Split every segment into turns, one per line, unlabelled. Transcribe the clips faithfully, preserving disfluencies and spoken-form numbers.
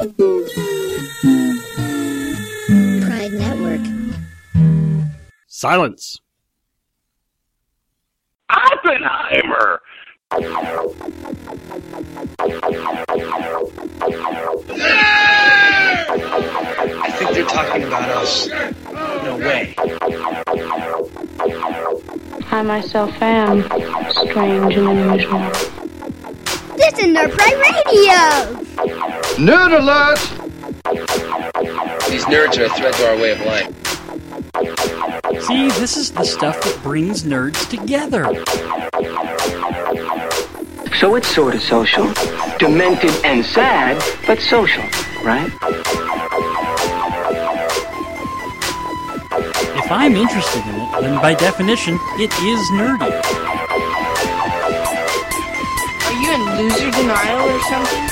Pride Network.
Silence.
Oppenheimer!
I think they're talking about us. No way.
I myself am strange and unusual.
This is Nerd Pride Radio!
Nerd alert!
These nerds are a threat to our way of life.
See, this is the stuff that brings nerds together.
So it's sort of social. Demented and sad, but social, right?
If I'm interested in it, then by definition, it is nerdy.
Are you in loser denial or something?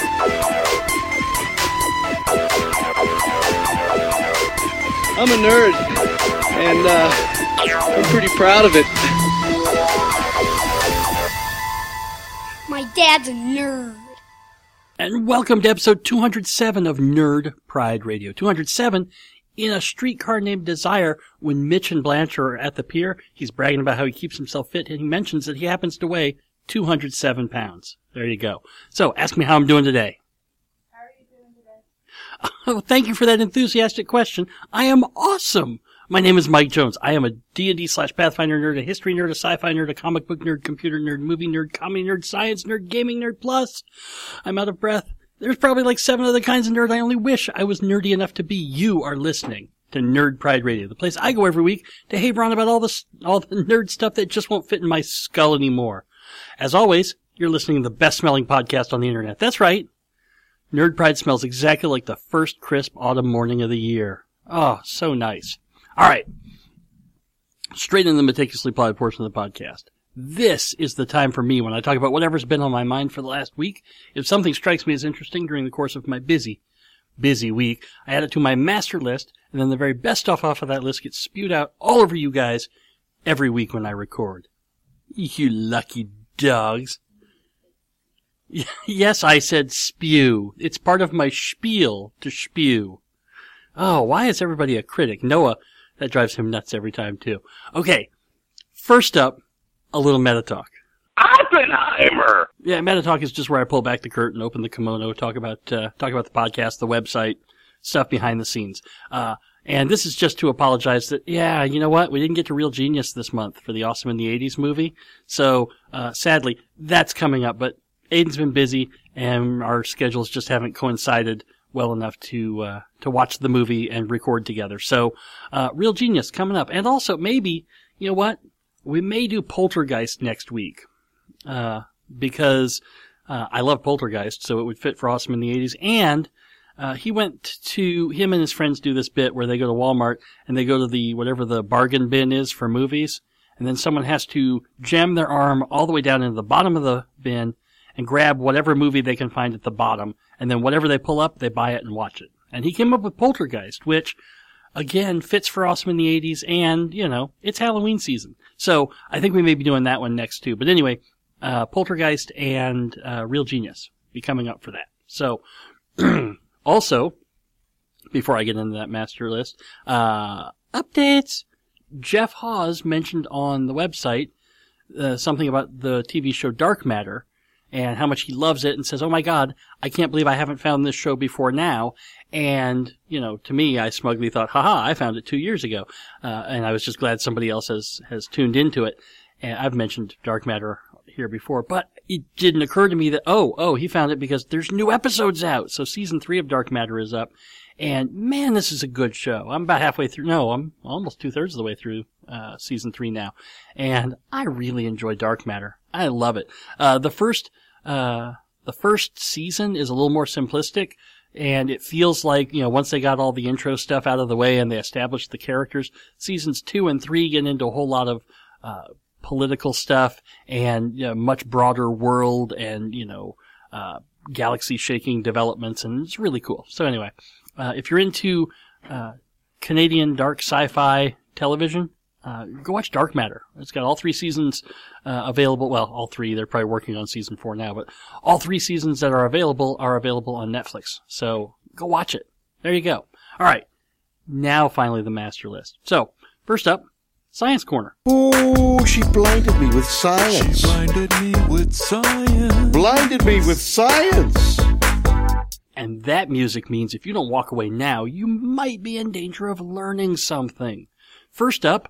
I'm a nerd, and uh, I'm pretty proud of it.
My dad's a nerd.
And welcome to episode two hundred seven of Nerd Pride Radio. two hundred seven in a streetcar named Desire. When Mitch and Blanche are at the pier, he's bragging about how he keeps himself fit, and he mentions that he happens to weigh two hundred seven pounds. There you go. So, ask me how I'm doing today.
How are you doing today?
Oh, thank you for that enthusiastic question. I am awesome. My name is Mike Jones. I am a D and D slash Pathfinder nerd, a history nerd, a sci-fi nerd, a comic book nerd, computer nerd, movie nerd, comedy nerd, science nerd, gaming nerd, plus I'm out of breath. There's probably like seven other kinds of nerd. I only wish I was nerdy enough to be. You are listening to Nerd Pride Radio, the place I go every week to haver on about all the, all the nerd stuff that just won't fit in my skull anymore. As always, you're listening to the best smelling podcast on the internet. That's right. Nerd Pride smells exactly like the first crisp autumn morning of the year. Oh, so nice. All right. Straight into the meticulously plotted portion of the podcast. This is the time for me when I talk about whatever's been on my mind for the last week. If something strikes me as interesting during the course of my busy, busy week, I add it to my master list, and then the very best stuff off of that list gets spewed out all over you guys every week when I record. You lucky dogs. Yes, I said spew. It's part of my spiel to spew. Oh, why is everybody a critic? Noah, that drives him nuts every time, too. Okay, first up, a little meta talk.
Oppenheimer!
Yeah, meta talk is just where I pull back the curtain, open the kimono, talk about uh, talk about the podcast, the website, stuff behind the scenes. Uh, and this is just to apologize that, yeah, you know what? We didn't get to Real Genius this month for the Awesome in the eighties movie. So, uh, sadly, that's coming up. But Aiden's been busy, and our schedules just haven't coincided well enough to uh, to watch the movie and record together. So, uh, Real Genius coming up. And also, maybe, you know what? We may do Poltergeist next week. Uh, because uh, I love Poltergeist, so it would fit for Awesome in the eighties. And uh, he went to, him and his friends do this bit where they go to Walmart and they go to the, whatever the bargain bin is for movies. And then someone has to jam their arm all the way down into the bottom of the bin and grab whatever movie they can find at the bottom. And then whatever they pull up, they buy it and watch it. And he came up with Poltergeist, which, again, fits for Awesome in the eighties. And, you know, it's Halloween season. So I think we may be doing that one next too. But anyway, uh, Poltergeist and uh, Real Genius be coming up for that. So, also, before I get into that master list, uh, updates. Jeff Hawes mentioned on the website uh, something about the T V show Dark Matter and how much he loves it and says, oh my God, I can't believe I haven't found this show before now. And, you know, to me, I smugly thought, haha, I found it two years ago. Uh, and I was just glad somebody else has, has tuned into it. And I've mentioned Dark Matter here before, but it didn't occur to me that, oh, oh, he found it because there's new episodes out. So season three of Dark Matter is up. And man, this is a good show. I'm about halfway through. No, I'm almost two thirds of the way through, uh, season three now. And I really enjoy Dark Matter. I love it. Uh, the first, uh, the first season is a little more simplistic. And it feels like, you know, once they got all the intro stuff out of the way and they established the characters, seasons two and three get into a whole lot of, uh, political stuff and, you know, much broader world and, you know, uh, galaxy shaking developments. And it's really cool. So anyway, uh, if you're into, uh, Canadian dark sci-fi television, uh, go watch Dark Matter. It's got all three seasons, uh, available. Well, all three. They're probably working on season four now, but all three seasons that are available are available on Netflix. So, go watch it. There you go. All right. Now, finally, the master list. So, first up, Science Corner.
Oh, she blinded me with science.
She blinded me with science.
Blinded me with science.
And that music means if you don't walk away now, you might be in danger of learning something. First up,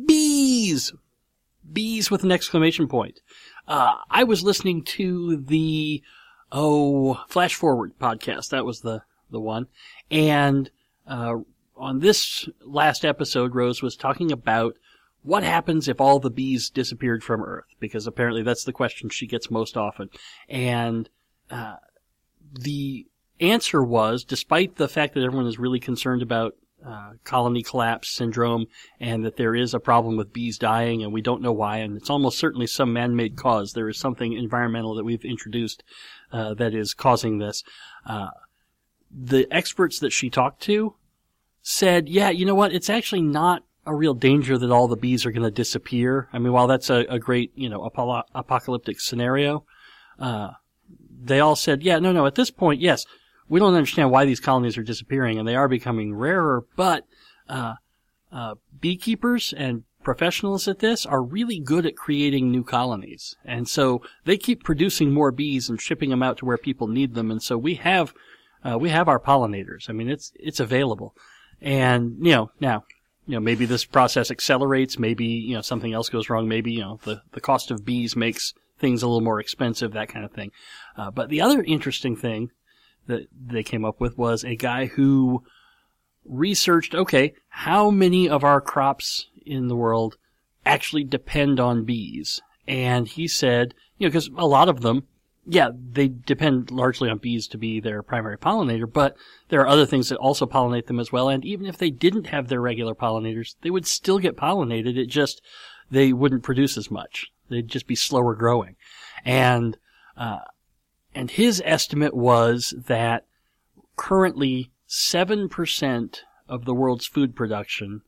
bees. Bees with an exclamation point. Uh, I was listening to the, oh, Flash Forward podcast. That was the, the one. And, uh, on this last episode, Rose was talking about what happens if all the bees disappeared from Earth, because apparently that's the question she gets most often. And uh, the answer was, despite the fact that everyone is really concerned about uh, colony collapse syndrome and that there is a problem with bees dying and we don't know why, and it's almost certainly some man-made cause, there is something environmental that we've introduced uh, that is causing this. Uh, the experts that she talked to said, yeah, you know what, it's actually not a real danger that all the bees are going to disappear. I mean, while that's a, a great, you know, ap- apocalyptic scenario, uh, they all said, yeah, no, no, at this point, yes, we don't understand why these colonies are disappearing and they are becoming rarer, but, uh, uh, beekeepers and professionals at this are really good at creating new colonies. And so they keep producing more bees and shipping them out to where people need them. And so we have, uh, we have our pollinators. I mean, it's, it's available. And, you know, now, you know, maybe this process accelerates, maybe, you know, something else goes wrong, maybe, you know, the, the cost of bees makes things a little more expensive, that kind of thing. Uh, but the other interesting thing that they came up with was a guy who researched, okay, how many of our crops in the world actually depend on bees? And he said, you know, because a lot of them, yeah, they depend largely on bees to be their primary pollinator, but there are other things that also pollinate them as well. And even if they didn't have their regular pollinators, they would still get pollinated. It just, they wouldn't produce as much. They'd just be slower growing. And, uh, and his estimate was that currently seven percent of the world's food production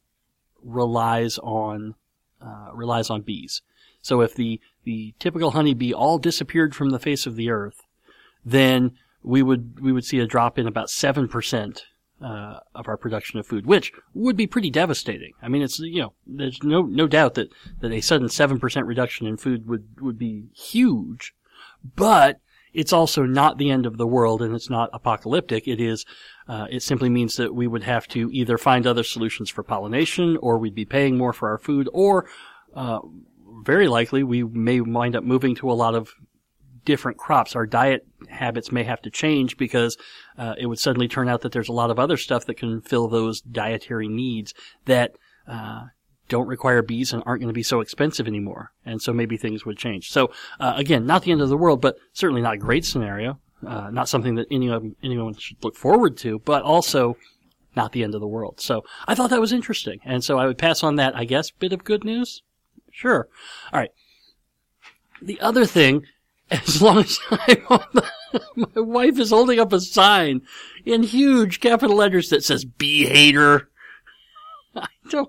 relies on, uh, relies on bees. So if the, the typical honeybee all disappeared from the face of the earth, then we would, we would see a drop in about seven percent, uh, of our production of food, which would be pretty devastating. I mean, it's, you know, there's no, no doubt that, that a sudden seven percent reduction in food would, would be huge, but it's also not the end of the world and it's not apocalyptic. It is, uh, it simply means that we would have to either find other solutions for pollination or we'd be paying more for our food or, uh, very likely we may wind up moving to a lot of different crops. Our diet habits may have to change because uh, it would suddenly turn out that there's a lot of other stuff that can fill those dietary needs that uh, don't require bees and aren't going to be so expensive anymore. And so maybe things would change. So uh, again, not the end of the world, but certainly not a great scenario. Uh, not something that anyone, anyone should look forward to, but also not the end of the world. So I thought that was interesting. And so I would pass on that, I guess, bit of good news. Sure. All right. The other thing, as long as I'm on the, my wife is holding up a sign in huge capital letters that says "Bee Hater." I don't,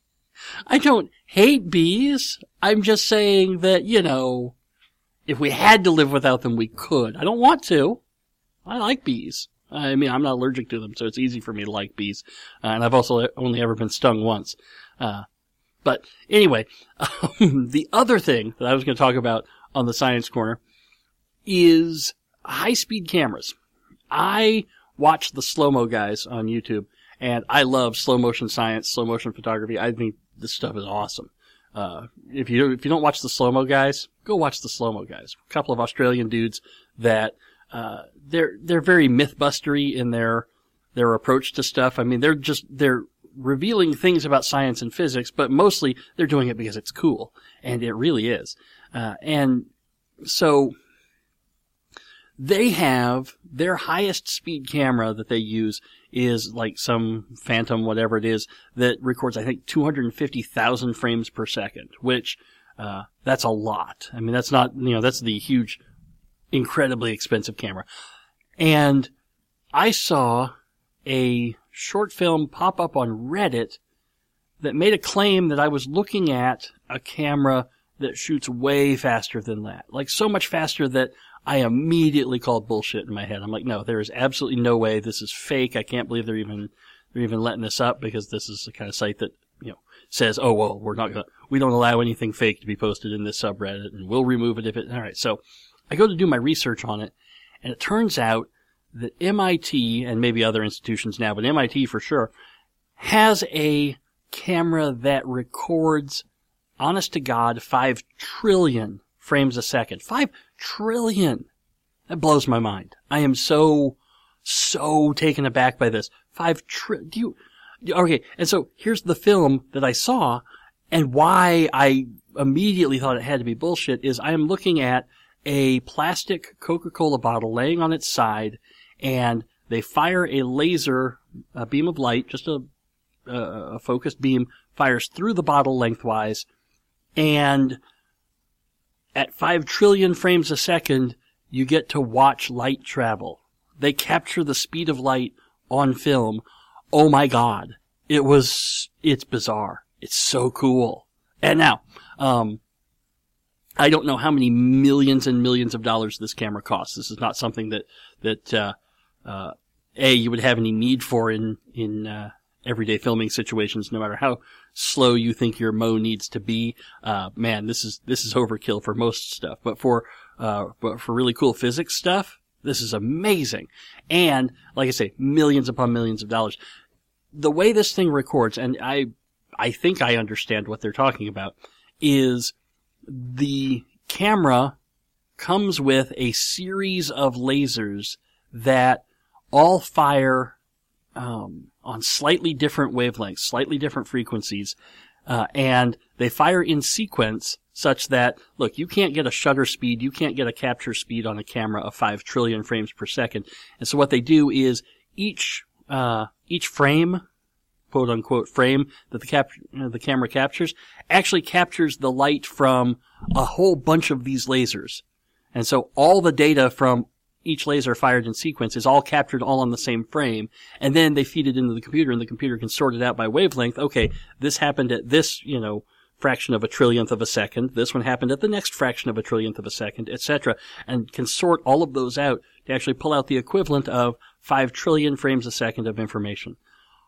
I don't hate bees. I'm just saying that, you know, if we had to live without them, we could. I don't want to. I like bees. I mean, I'm not allergic to them, so it's easy for me to like bees. Uh, and I've also only ever been stung once. Uh, But anyway, um, the other thing that I was going to talk about on the Science Corner is high-speed cameras. I watch the slow-mo guys on YouTube, and I love slow-motion science, slow-motion photography. I think this stuff is awesome. Uh, if you if you don't watch the slow-mo guys, go watch the slow-mo guys. A couple of Australian dudes that uh, they're they're very myth-bustery in their their approach to stuff. I mean, they're just they're revealing things about science and physics, but mostly they're doing it because it's cool, and it really is. Uh, and so they have their highest speed camera that they use is like some Phantom, whatever it is, that records, I think, two hundred fifty thousand frames per second, which, uh, that's a lot. I mean, that's not, you know, that's the huge, incredibly expensive camera. And I saw a short film pop up on Reddit that made a claim that I was looking at a camera that shoots way faster than that. Like so much faster that I immediately called bullshit in my head. I'm like, no, there is absolutely no way. This is fake. I can't believe they're even they're even letting this up, because this is the kind of site that, you know, says, oh, well, we're not gonna, we don't allow anything fake to be posted in this subreddit, and we'll remove it if it, all right. So I go to do my research on it, and it turns out that M I T, and maybe other institutions now, but M I T for sure, has a camera that records, honest to God, five trillion frames a second. Five trillion! That blows my mind. I am so, so taken aback by this. Five tri- do you, okay, and so here's the film that I saw, and why I immediately thought it had to be bullshit is I am looking at a plastic Coca-Cola bottle laying on its side, and they fire a laser, a beam of light, just a, a, a focused beam, fires through the bottle lengthwise, and at five trillion frames a second, you get to watch light travel. They capture the speed of light on film. Oh my God. It was, it's bizarre. It's so cool. And now, um, I don't know how many millions and millions of dollars this camera costs. This is not something that, that, uh, uh, A, you would have any need for in, in, uh, everyday filming situations, no matter how slow you think your Mo needs to be. Uh, man, this is, this is overkill for most stuff. But for, uh, but for really cool physics stuff, this is amazing. And, like I say, millions upon millions of dollars. The way this thing records, and I, I think I understand what they're talking about, is the camera comes with a series of lasers that all fire, um, on slightly different wavelengths, slightly different frequencies, uh, and they fire in sequence such that, look, you can't get a shutter speed, you can't get a capture speed on a camera of five trillion frames per second. And so what they do is each, uh, each frame, quote unquote frame that the cap, you know, the camera captures actually captures the light from a whole bunch of these lasers. And so all the data from each laser fired in sequence is all captured all on the same frame, and then they feed it into the computer, and the computer can sort it out by wavelength. Okay, this happened at this, you know, fraction of a trillionth of a second. This one happened at the next fraction of a trillionth of a second, et cetera, and can sort all of those out to actually pull out the equivalent of five trillion frames a second of information.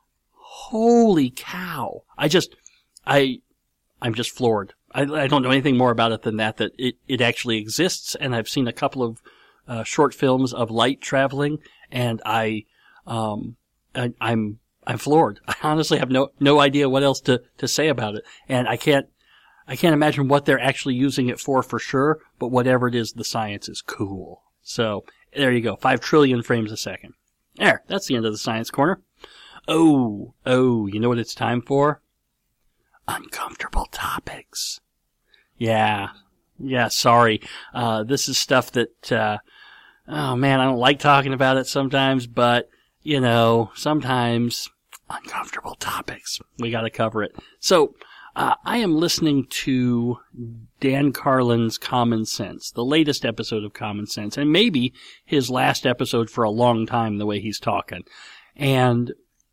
Holy cow! I just, I, I'm just floored. I, I don't know anything more about it than that, that it, it actually exists, and I've seen a couple of Uh, short films of light traveling, and I, um, I, I'm, I'm floored. I honestly have no, no idea what else to, to say about it. And I can't, I can't imagine what they're actually using it for for sure, but whatever it is, the science is cool. So, there you go. Five trillion frames a second. There, that's the end of the science corner. Oh, oh, you know what it's time for? Uncomfortable topics. Yeah. Yeah, sorry. Uh, this is stuff that, uh, oh man, I don't like talking about it sometimes, but, you know, sometimes uncomfortable topics. We gotta cover it. So, uh, I am listening to Dan Carlin's Common Sense, the latest episode of Common Sense, and maybe his last episode for a long time, the way he's talking. And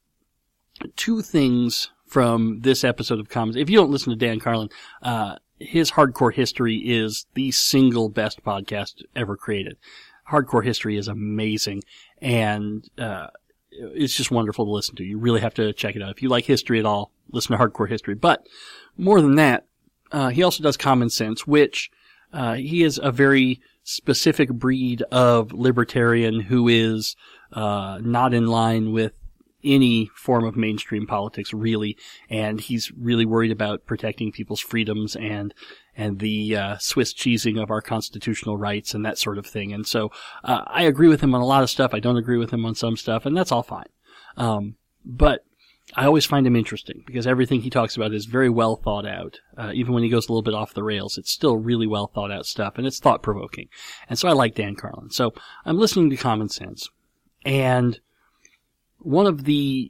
two things from this episode of Common Sense. If you don't listen to Dan Carlin, uh, his Hardcore History is the single best podcast ever created. Hardcore History is amazing, and uh it's just wonderful to listen to. You really have to check it out. If you like history at all, listen to Hardcore History. But more than that, uh he also does Common Sense, which uh he is a very specific breed of libertarian who is uh not in line with any form of mainstream politics, really, and he's really worried about protecting people's freedoms and and the uh, Swiss cheesing of our constitutional rights and that sort of thing. And so uh, I agree with him on a lot of stuff. I don't agree with him on some stuff, and that's all fine. Um, but I always find him interesting because everything he talks about is very well thought out. Uh, even when he goes a little bit off the rails, it's still really well thought out stuff, and it's thought provoking. And so I like Dan Carlin. So I'm listening to Common Sense, and one of the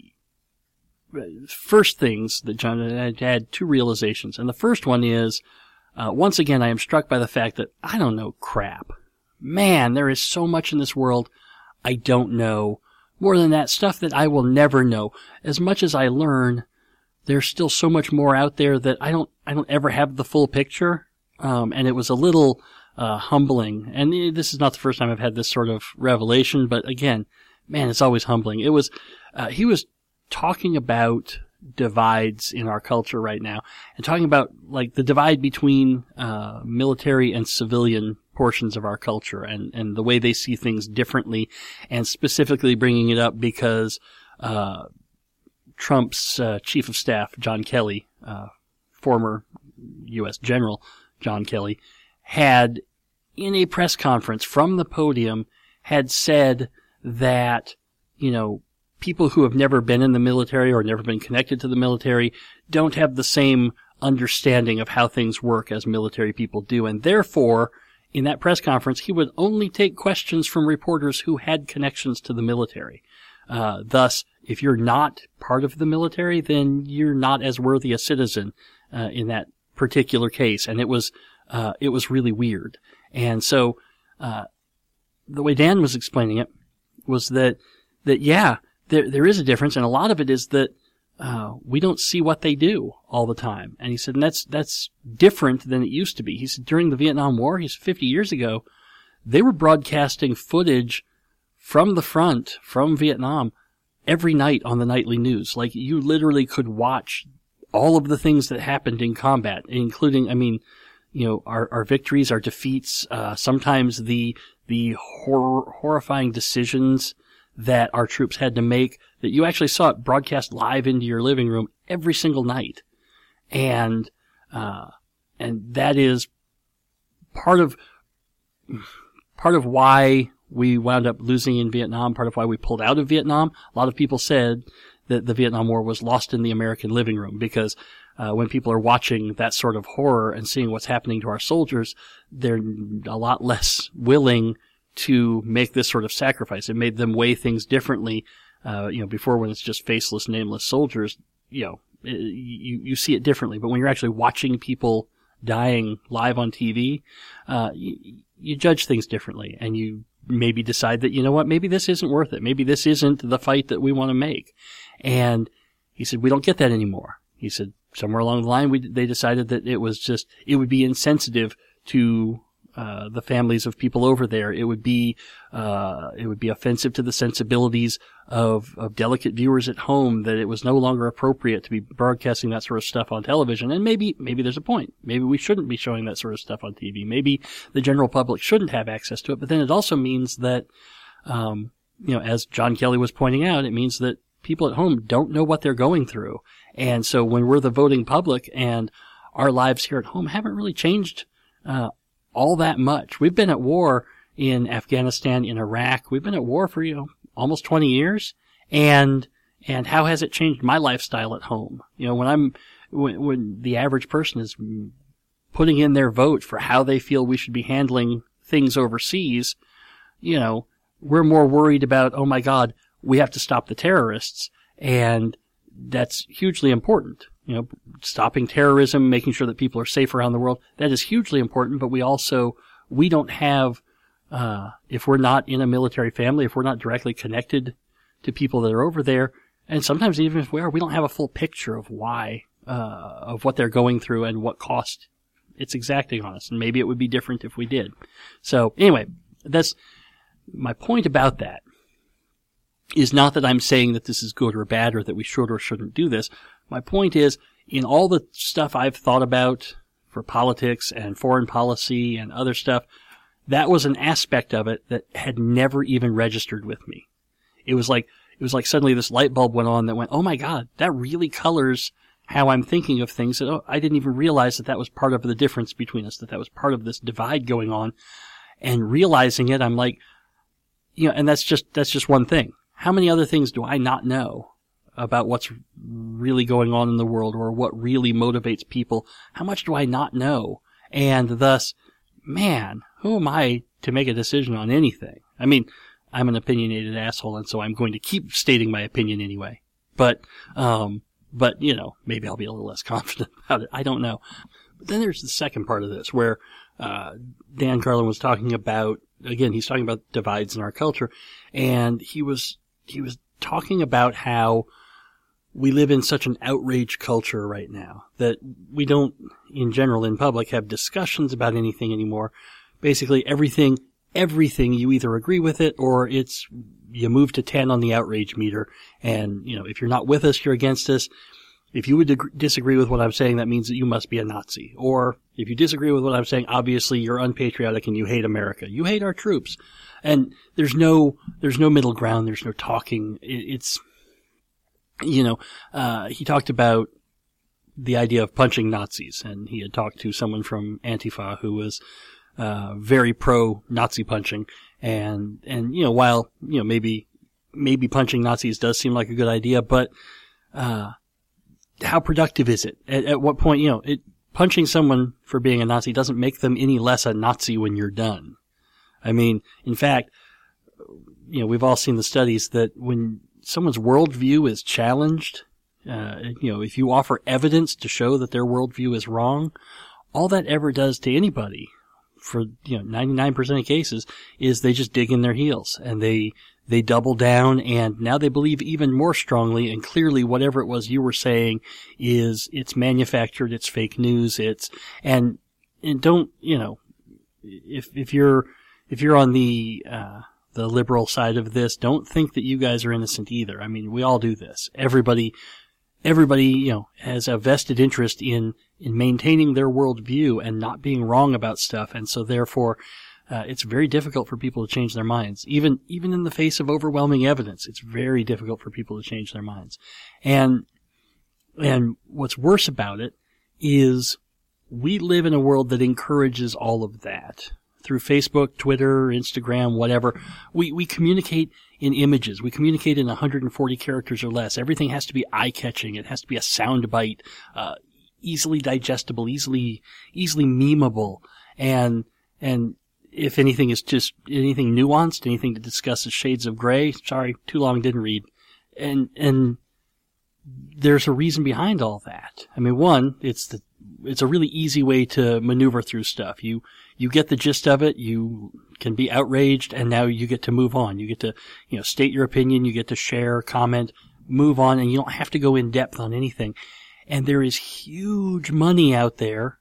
first things that John had, had two realizations, and the first one is, uh, once again, I am struck by the fact that I don't know crap. Man, there is so much in this world I don't know. More than that, stuff that I will never know. As much as I learn, there's still so much more out there that I don't, I don't ever have the full picture. Um, and it was a little, uh, humbling. And this is not the first time I've had this sort of revelation, but again, man, it's always humbling. It was, uh, he was talking about divides in our culture right now, and talking about like the divide between uh military and civilian portions of our culture, and and the way they see things differently, and specifically bringing it up because uh Trump's uh, chief of staff, John Kelly, uh former U S General John Kelly, had in a press conference from the podium had said that, you know, people who have never been in the military or never been connected to the military don't have the same understanding of how things work as military people do. And therefore, in that press conference, he would only take questions from reporters who had connections to the military. Uh, thus, if you're not part of the military, then you're not as worthy a citizen uh, in that particular case. And it was uh, it was really weird. And so uh, the way Dan was explaining it was that that yeah, there there is a difference, and a lot of it is that uh, we don't see what they do all the time. And he said, and that's that's different than it used to be. He said during the Vietnam War, he said fifty years ago, they were broadcasting footage from the front, from Vietnam, every night on the nightly news. Like, you literally could watch all of the things that happened in combat, including, I mean, you know, our, our victories, our defeats, uh, sometimes the, the horror, horrifying decisions that our troops had to make, that you actually saw it broadcast live into your living room every single night. And, uh, and that is part of, part of why we wound up losing in Vietnam, part of why we pulled out of Vietnam. A lot of people said that the Vietnam War was lost in the American living room because uh, when people are watching that sort of horror and seeing what's happening to our soldiers, they're a lot less willing to make this sort of sacrifice. It made them weigh things differently. Uh, you know, before, when it's just faceless, nameless soldiers, you know, you, you see it differently. But when you're actually watching people dying live on T V, uh, you, you judge things differently, and you maybe decide that, you know what, maybe this isn't worth it. Maybe this isn't the fight that we want to make. And he said, we don't get that anymore. He said, somewhere along the line, we, they decided that it was just, it would be insensitive to uh, the families of people over there. It would be, uh, it would be offensive to the sensibilities of, of delicate viewers at home, that it was no longer appropriate to be broadcasting that sort of stuff on television. And maybe, maybe there's a point. Maybe we shouldn't be showing that sort of stuff on T V. Maybe the general public shouldn't have access to it. But then it also means that, um, you know, as John Kelly was pointing out, it means that people at home don't know what they're going through. And so when we're the voting public and our lives here at home haven't really changed, uh, all that much. We've been at war in Afghanistan, in Iraq. We've been at war for, you know, almost twenty years. And, and how has it changed my lifestyle at home? You know, when I'm, when, when the average person is putting in their vote for how they feel we should be handling things overseas, you know, we're more worried about, oh my God, we have to stop the terrorists. And that's hugely important. You know, stopping terrorism, making sure that people are safe around the world, that is hugely important. But we also, we don't have, uh, if we're not in a military family, if we're not directly connected to people that are over there, and sometimes even if we are, we don't have a full picture of why, uh, of what they're going through and what cost it's exacting on us. And maybe it would be different if we did. So anyway, that's my point about that. Is not that I'm saying that this is good or bad or that we should or shouldn't do this. My point is, in all the stuff I've thought about for politics and foreign policy and other stuff, that was an aspect of it that had never even registered with me. It was like, it was like suddenly this light bulb went on that went, oh my God, that really colors how I'm thinking of things. That, oh, I didn't even realize that that was part of the difference between us, that that was part of this divide going on. And realizing it, I'm like, you know, and that's just, that's just one thing. How many other things do I not know about what's really going on in the world, or what really motivates people? How much do I not know? And thus, man, who am I to make a decision on anything? I mean, I'm an opinionated asshole, and so I'm going to keep stating my opinion anyway. But, um, but, you know, maybe I'll be a little less confident about it. I don't know. But then there's the second part of this where, uh, Dan Carlin was talking about, again, he's talking about divides in our culture, and he was, he was talking about how we live in such an outrage culture right now that we don't, in general, in public, have discussions about anything anymore. basically everything, everything you either agree with it or it's, you move to ten on the outrage meter. And, you know, if you're not with us, you're against us. If you would dig- disagree with what I'm saying, that means that you must be a Nazi. Or if you disagree with what I'm saying, obviously you're unpatriotic and you hate America. You hate our troops. And there's no, there's no middle ground. There's no talking. It, it's, you know, uh, he talked about the idea of punching Nazis, and he had talked to someone from Antifa who was, uh, very pro Nazi punching. And, and, you know, while, you know, maybe, maybe punching Nazis does seem like a good idea, but, uh, how productive is it? At, at what point, you know, it, punching someone for being a Nazi doesn't make them any less a Nazi when you're done. I mean, in fact, you know, we've all seen the studies that when someone's worldview is challenged, uh, you know, if you offer evidence to show that their worldview is wrong, all that ever does to anybody, for, you know, ninety-nine percent of cases, is they just dig in their heels and they, they double down, and now they believe even more strongly and clearly whatever it was you were saying is, it's manufactured, it's fake news, it's, and, and don't, you know, if, if you're, if you're on the, uh, the liberal side of this, don't think that you guys are innocent either. I mean, we all do this. Everybody, everybody, you know, has a vested interest in, in maintaining their worldview and not being wrong about stuff, and so therefore, Uh, it's very difficult for people to change their minds. Even, even in the face of overwhelming evidence, it's very difficult for people to change their minds. And, and what's worse about it is we live in a world that encourages all of that. Through Facebook, Twitter, Instagram, whatever, we, we communicate in images. We communicate in one hundred forty characters or less. Everything has to be eye-catching. It has to be a sound bite, uh, easily digestible, easily, easily memeable. And, and, if anything is just anything nuanced, anything that discusses shades of gray, sorry, too long, didn't read. And, and there's a reason behind all that. I mean, one, it's the, it's a really easy way to maneuver through stuff. You, you get the gist of it, you can be outraged, and now you get to move on. You get to, you know, state your opinion, you get to share, comment, move on, and you don't have to go in depth on anything. And there is huge money out there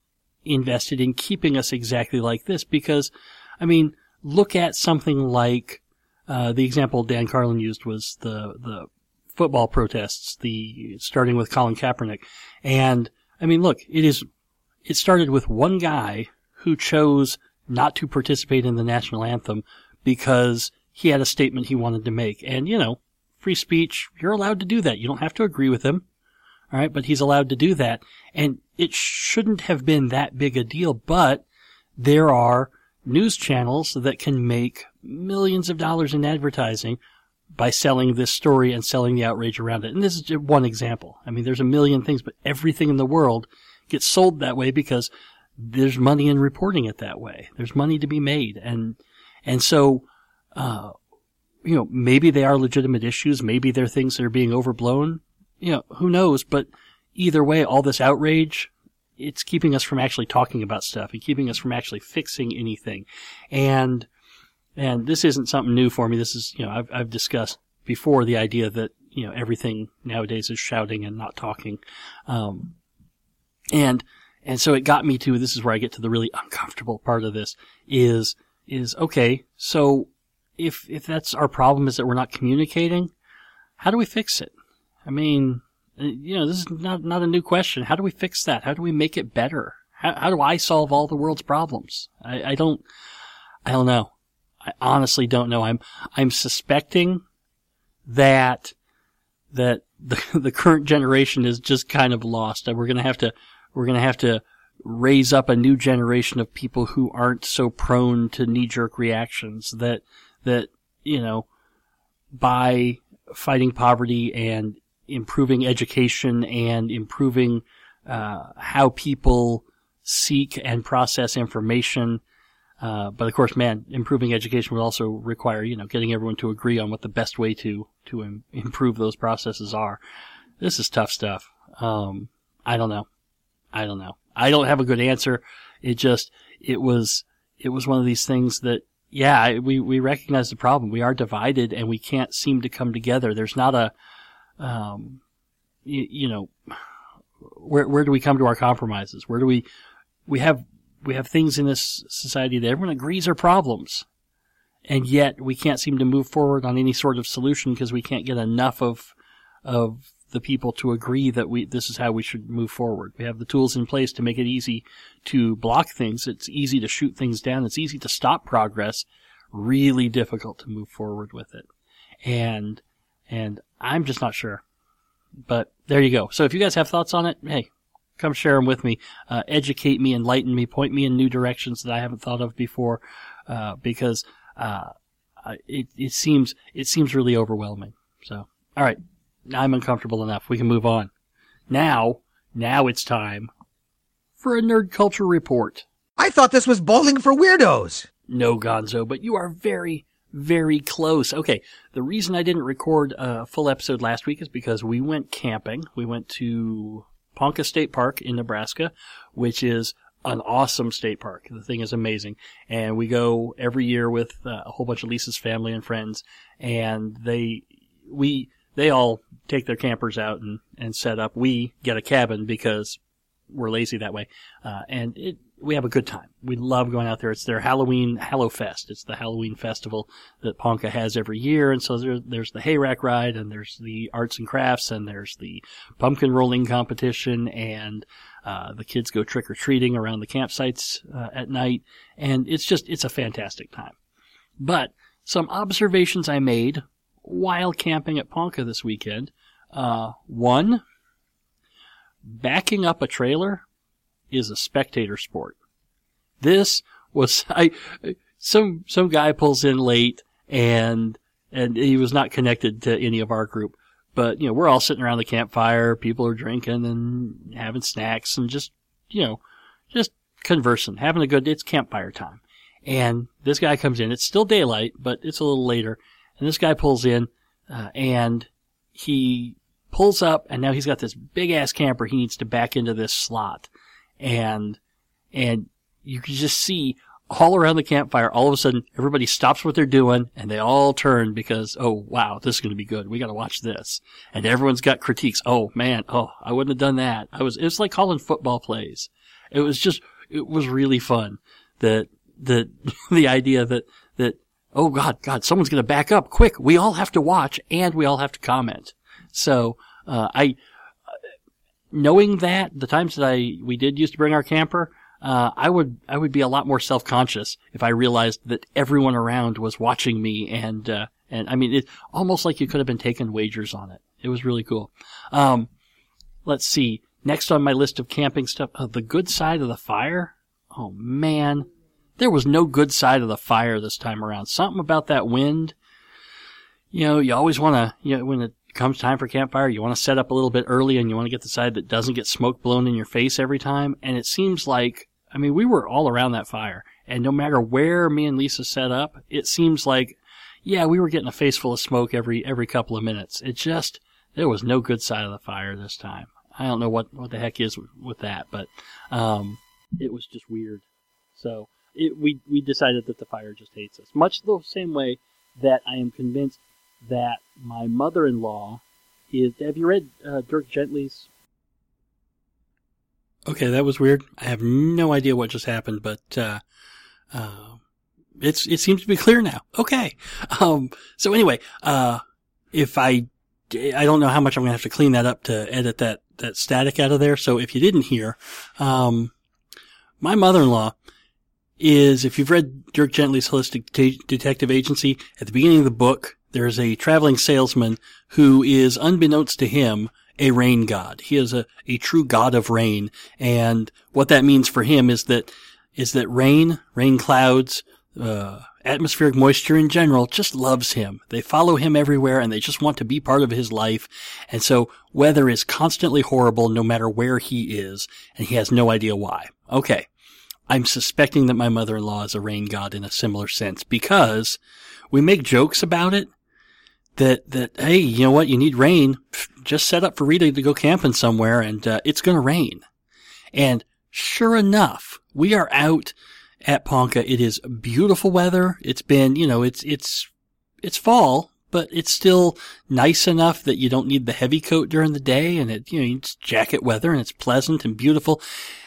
invested in keeping us exactly like this, because, I mean, look at something like, uh, the example Dan Carlin used was the, the football protests, the, starting with Colin Kaepernick. And, I mean, look, it is, it started with one guy who chose not to participate in the national anthem because he had a statement he wanted to make. And, you know, free speech, you're allowed to do that. You don't have to agree with him. All right, but he's allowed to do that. And it shouldn't have been that big a deal, but there are news channels that can make millions of dollars in advertising by selling this story and selling the outrage around it. And this is just one example. I mean, there's a million things, but everything in the world gets sold that way because there's money in reporting it that way. There's money to be made. And, and so, uh, you know, maybe they are legitimate issues. Maybe they're things that are being overblown. You know, who knows? But either way, all this outrage, it's keeping us from actually talking about stuff and keeping us from actually fixing anything. And, and this isn't something new for me. This is, you know, I've, I've discussed before the idea that, you know, everything nowadays is shouting and not talking. Um, and, and so it got me to, this is where I get to the really uncomfortable part of this is, is, okay, so if, if that's our problem is that we're not communicating, how do we fix it? I mean, you know, this is not, not a new question. How do we fix that? How do we make it better? How, how do I solve all the world's problems? I, I don't, I don't know. I honestly don't know. I'm, I'm suspecting that, that the, the current generation is just kind of lost. We're going to have to, we're going to have to raise up a new generation of people who aren't so prone to knee-jerk reactions that, that, you know, by fighting poverty and improving education and improving uh how people seek and process information. Uh but of course, man, improving education would also require, you know, getting everyone to agree on what the best way to to im- improve those processes are. This is tough stuff. Um I don't know. I don't know. I don't have a good answer. It just it was it was one of these things that, yeah, we we recognize the problem. We are divided and we can't seem to come together. There's not a Um, you, you know, where, where do we come to our compromises? Where do we, we have, we have things in this society that everyone agrees are problems. And yet we can't seem to move forward on any sort of solution because we can't get enough of of the people to agree that we this is how we should move forward. We have the tools in place to make it easy to block things. It's easy to shoot things down. It's easy to stop progress. Really difficult to move forward with it. And and I'm just not sure. But there you go. So if you guys have thoughts on it, hey, come share them with me. Uh, educate me, enlighten me, point me in new directions that I haven't thought of before, uh, because uh, it it seems it seems really overwhelming. So, all right, I'm uncomfortable enough. We can move on. Now, now it's time for a Nerd Culture Report.
I thought this was bowling for weirdos.
No, Gonzo, but you are very, very close. Okay, the reason I didn't record a full episode last week is because we went camping. We went to Ponca State Park in Nebraska, which is an awesome state park. The thing is amazing. And we go every year with uh, a whole bunch of Lisa's family and friends, and they we they all take their campers out and, and set up. We get a cabin because we're lazy that way. Uh, and it we have a good time. We love going out there. It's their Halloween Hallowfest. It's the Halloween festival that Ponca has every year. And so there, there's the hayrack ride, and there's the arts and crafts, and there's the pumpkin rolling competition, and uh, the kids go trick-or-treating around the campsites uh, at night. And it's just, it's a fantastic time. But some observations I made while camping at Ponca this weekend. Uh, one, backing up a trailer is a spectator sport. This was, I, some, some guy pulls in late and, and he was not connected to any of our group, but, you know, we're all sitting around the campfire, people are drinking and having snacks and just, you know, just conversing, having a good, it's campfire time. And this guy comes in, it's still daylight, but it's a little later, and this guy pulls in, uh, and he pulls up, and now he's got this big ass camper he needs to back into this slot. And, and you can just see all around the campfire, all of a sudden, everybody stops what they're doing, and they all turn because, oh, wow, this is going to be good. We got to watch this. And everyone's got critiques. Oh, man, oh, I wouldn't have done that. I was, it was like calling football plays. It was just, it was really fun. That, that, the idea that, that, oh, God, God, someone's going to back up. Quick, we all have to watch, and we all have to comment. So, uh, I, knowing that, the times that I, we did used to bring our camper, uh, I would, I would be a lot more self-conscious if I realized that everyone around was watching me and, uh, and I mean, it almost like you could have been taking wagers on it. It was really cool. Um, let's see. Next on my list of camping stuff, uh, the good side of the fire. Oh man. There was no good side of the fire this time around. Something about that wind. You know, you always want to, you know, when it comes time for campfire, you want to set up a little bit early and you want to get the side that doesn't get smoke blown in your face every time. And it seems like, I mean, we were all around that fire, and no matter where me and Lisa set up, it seems like, yeah, we were getting a face full of smoke every, every couple of minutes. It just, there was no good side of the fire this time. I don't know what, what the heck is with, with that, but, um, it was just weird. So it, we, we decided that the fire just hates us. Much the same way that I am convinced that my mother-in-law is... Have you read uh, Dirk Gently's... Okay, that was weird. I have no idea what just happened, but uh, uh, it's it seems to be clear now. Okay. Um, so anyway, uh, if I... I don't know how much I'm going to have to clean that up to edit that, that static out of there. So if you didn't hear, um, my mother-in-law is... If you've read Dirk Gently's Holistic T- Detective Agency, at the beginning of the book, there's a traveling salesman who is, unbeknownst to him, a rain god. He is a, a true god of rain. And what that means for him is that, is that rain, rain clouds, uh, atmospheric moisture in general just loves him. They follow him everywhere and they just want to be part of his life. And so weather is constantly horrible no matter where he is, and he has no idea why. Okay. I'm suspecting that my mother-in-law is a rain god in a similar sense because we make jokes about it. That, that, hey, you know what, you need rain, just set up for Rita to go camping somewhere and, uh, it's gonna rain. And sure enough, we are out at Ponca. It is beautiful weather. It's been, you know, it's, it's, it's fall, but it's still nice enough that you don't need the heavy coat during the day, and it, you know, it's jacket weather and it's pleasant and beautiful.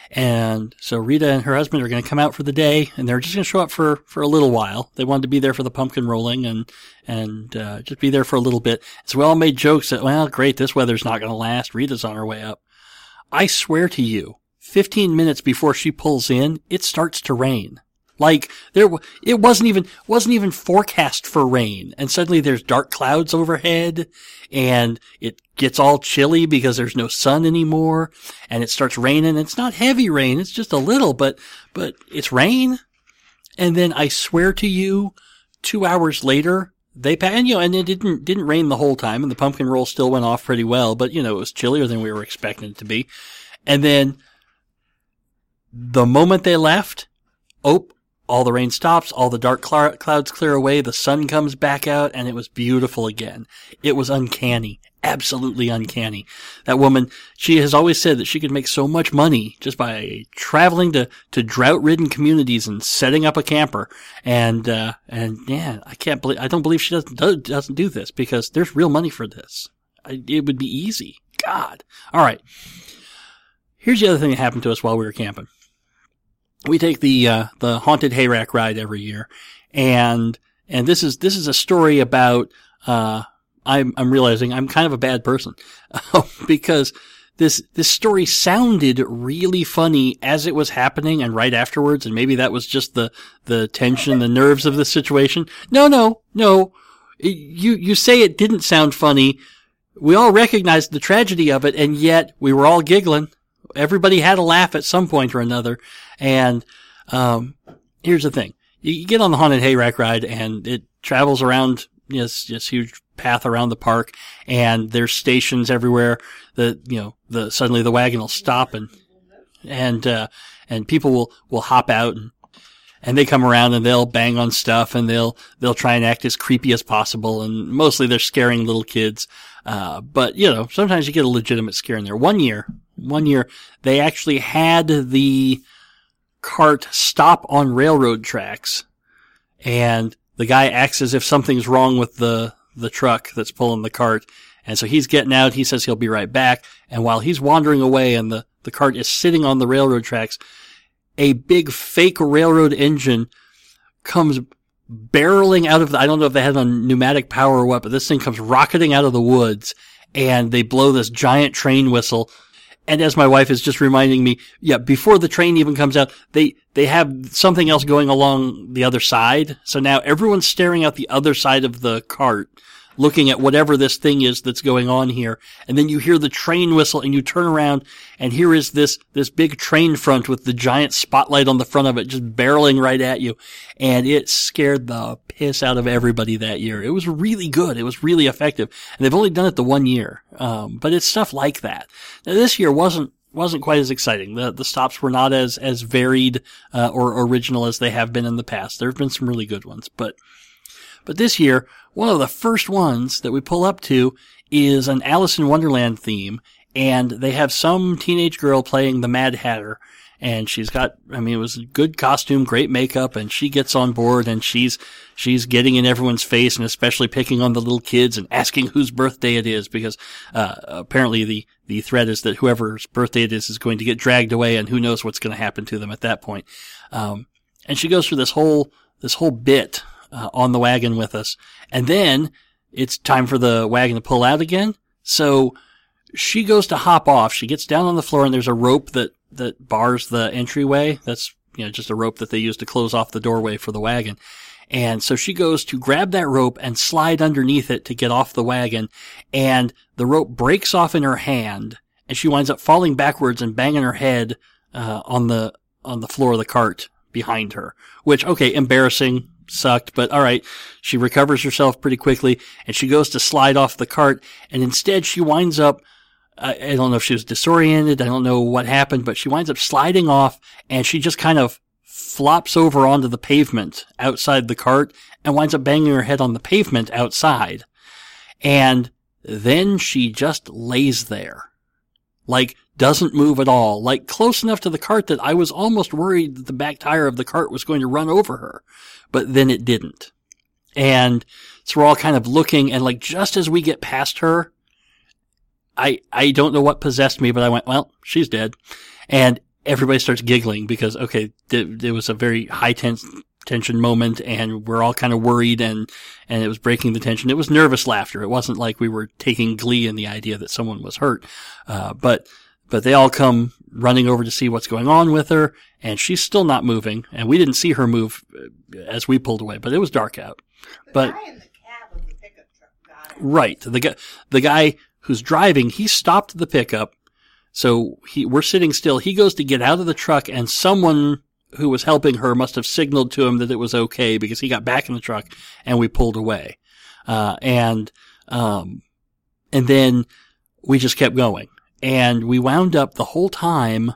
And so Rita and her husband are going to come out for the day, and they're just going to show up for, for a little while. They wanted to be there for the pumpkin rolling and, and, uh, just be there for a little bit. So we all made jokes that, well, great, this weather's not going to last. Rita's on her way up. I swear to you, fifteen minutes before she pulls in, it starts to rain. Like, there, it wasn't even, wasn't even forecast for rain. And suddenly there's dark clouds overhead, and it gets all chilly because there's no sun anymore, and it starts raining. It's not heavy rain, it's just a little, but, but it's rain. And then I swear to you, two hours later, they, and you know, and it didn't, didn't rain the whole time, and the pumpkin roll still went off pretty well, but you know, it was chillier than we were expecting it to be. And then, the moment they left, oh, all the rain stops, all the dark cl- clouds clear away, the sun comes back out, and it was beautiful again. It was uncanny. Absolutely uncanny. That woman, she has always said that she could make so much money just by traveling to, to drought-ridden communities and setting up a camper. And, uh, and yeah, I can't believe, I don't believe she doesn't, do, doesn't do this because there's real money for this. I, it would be easy. God. All right. Here's the other thing that happened to us while we were camping. We take the, uh, the haunted hayrack ride every year. And, and this is, this is a story about, uh, I'm, I'm realizing I'm kind of a bad person because this, this story sounded really funny as it was happening and right afterwards. And maybe that was just the, the tension, the nerves of the situation. No, no, no. You, you say it didn't sound funny. We all recognized the tragedy of it, and yet we were all giggling. Everybody had a laugh at some point or another. And, um, here's the thing. You get on the haunted hayrack ride and it travels around this, this huge path around the park, and there's stations everywhere that, you know, the, suddenly the wagon will stop and, and, uh, and people will, will hop out and, and they come around and they'll bang on stuff and they'll, they'll try and act as creepy as possible. And mostly they're scaring little kids. Uh, but, you know, sometimes you get a legitimate scare in there. One year, one year, they actually had the cart stop on railroad tracks, and the guy acts as if something's wrong with the, the truck that's pulling the cart. And so he's getting out. He says he'll be right back. And while he's wandering away and the, the cart is sitting on the railroad tracks, a big fake railroad engine comes barreling out of the, I don't know if they had a pneumatic power or what, but this thing comes rocketing out of the woods, and they blow this giant train whistle. And as my wife is just reminding me, yeah, before the train even comes out, they, they have something else going along the other side. So now everyone's staring out the other side of the cart, looking at whatever this thing is that's going on here. And then you hear the train whistle and you turn around and here is this, this big train front with the giant spotlight on the front of it just barreling right at you. And it scared the piss out of everybody that year. It was really good. It was really effective. And they've only done it the one year. Um, but it's stuff like that. Now this year wasn't, wasn't quite as exciting. The, the stops were not as, as varied, uh, or original as they have been in the past. There have been some really good ones, but, but this year, one of the first ones that we pull up to is an Alice in Wonderland theme, and they have some teenage girl playing the Mad Hatter, and she's got, I mean, it was a good costume, great makeup, and she gets on board, and she's, she's getting in everyone's face, and especially picking on the little kids and asking whose birthday it is, because, uh, apparently the, the threat is that whoever's birthday it is is going to get dragged away, and who knows what's going to happen to them at that point. Um, and she goes through this whole, this whole bit, Uh, on the wagon with us. And then it's time for the wagon to pull out again. So she goes to hop off. She gets down on the floor and there's a rope that, that bars the entryway. That's, you know, just a rope that they use to close off the doorway for the wagon. And so she goes to grab that rope and slide underneath it to get off the wagon. And the rope breaks off in her hand and she winds up falling backwards and banging her head, uh, on the, on the floor of the cart behind her, which, okay, embarrassing. Sucked, but all right. She recovers herself pretty quickly and she goes to slide off the cart, and instead she winds up, I, I don't know if she was disoriented, I don't know what happened, but she winds up sliding off and she just kind of flops over onto the pavement outside the cart and winds up banging her head on the pavement outside. And then she just lays there. Like, doesn't move at all. Like, close enough to the cart that I was almost worried that the back tire of the cart was going to run over her. But then it didn't. And so we're all kind of looking, and like, just as we get past her, I, I don't know what possessed me, but I went, well, she's dead. And everybody starts giggling because, okay, th- there was a very high tense, tension moment and we're all kind of worried and, and it was breaking the tension. It was nervous laughter. It wasn't like we were taking glee in the idea that someone was hurt. Uh, but, but they all come running over to see what's going on with her and she's still not moving and we didn't see her move as we pulled away, but it was dark out.
The
but,
guy in the cab of the pickup truck got it.
Right. The guy, the guy who's driving, he stopped the pickup. So he, we're sitting still. He goes to get out of the truck and someone who was helping her must have signaled to him that it was okay because he got back in the truck and we pulled away. Uh, and, um, and then we just kept going and we wound up the whole time.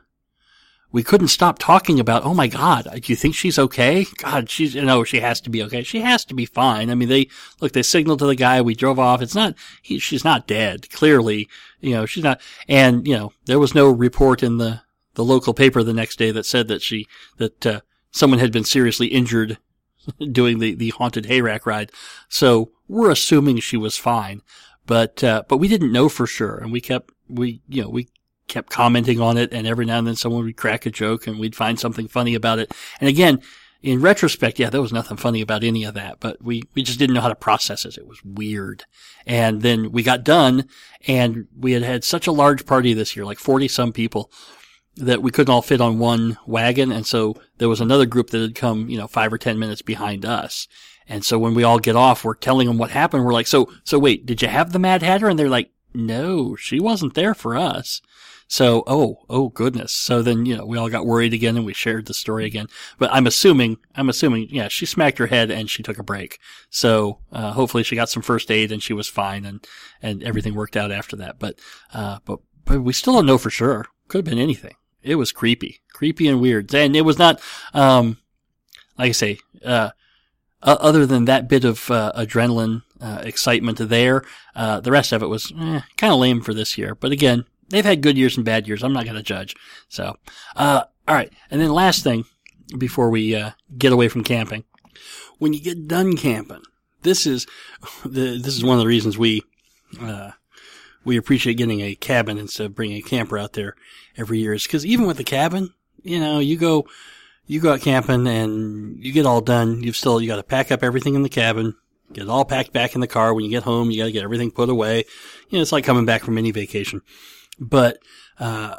We couldn't stop talking about, oh my God, do you think she's okay? God, she's, you know, she has to be okay. She has to be fine. I mean, they, look, they signaled to the guy, we drove off. It's not, he, she's not dead. Clearly, you know, she's not, and, you know, there was no report in the, the local paper the next day that said that she, that, uh, someone had been seriously injured doing the, the haunted hayrack ride. So we're assuming she was fine, but, uh, but we didn't know for sure. And we kept, we, you know, we, kept commenting on it, and every now and then someone would crack a joke and we'd find something funny about it. And again, in retrospect, yeah, there was nothing funny about any of that, but we, we just didn't know how to process it. It was weird. And then we got done and we had had such a large party this year, like forty some people, that we couldn't all fit on one wagon. And so there was another group that had come, you know, five or ten minutes behind us. And so when we all get off, we're telling them what happened. We're like, so, so wait, did you have the Mad Hatter? And they're like, no, she wasn't there for us. So, oh, oh goodness. So then, you know, we all got worried again and we shared the story again. But I'm assuming, I'm assuming, yeah, she smacked her head and she took a break. So, uh, hopefully she got some first aid and she was fine and, and everything worked out after that. But, uh, but, but we still don't know for sure. Could have been anything. It was creepy, creepy and weird. And it was not, um, like I say, uh, other than that bit of, uh, adrenaline, uh, excitement there, uh, the rest of it was, eh, kind of lame for this year. But again, they've had good years and bad years. I'm not going to judge. So, uh, all right. And then last thing before we, uh, get away from camping, when you get done camping, this is, the, this is one of the reasons we, uh, we appreciate getting a cabin instead of bringing a camper out there every year is because even with the cabin, you know, you go, you go out camping and you get all done. You've still, you got to pack up everything in the cabin, get it all packed back in the car. When you get home, you got to get everything put away. You know, it's like coming back from any vacation. But, uh,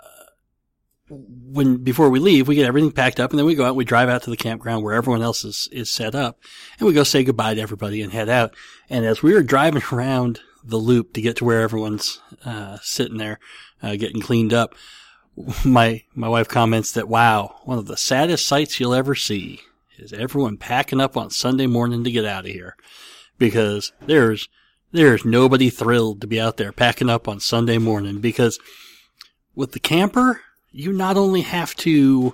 when, before we leave, we get everything packed up and then we go out, we drive out to the campground where everyone else is, is set up and we go say goodbye to everybody and head out. And as we were driving around the loop to get to where everyone's, uh, sitting there, uh, getting cleaned up, my, my wife comments that, wow, one of the saddest sights you'll ever see is everyone packing up on Sunday morning to get out of here because there's, There's nobody thrilled to be out there packing up on Sunday morning because with the camper, you not only have to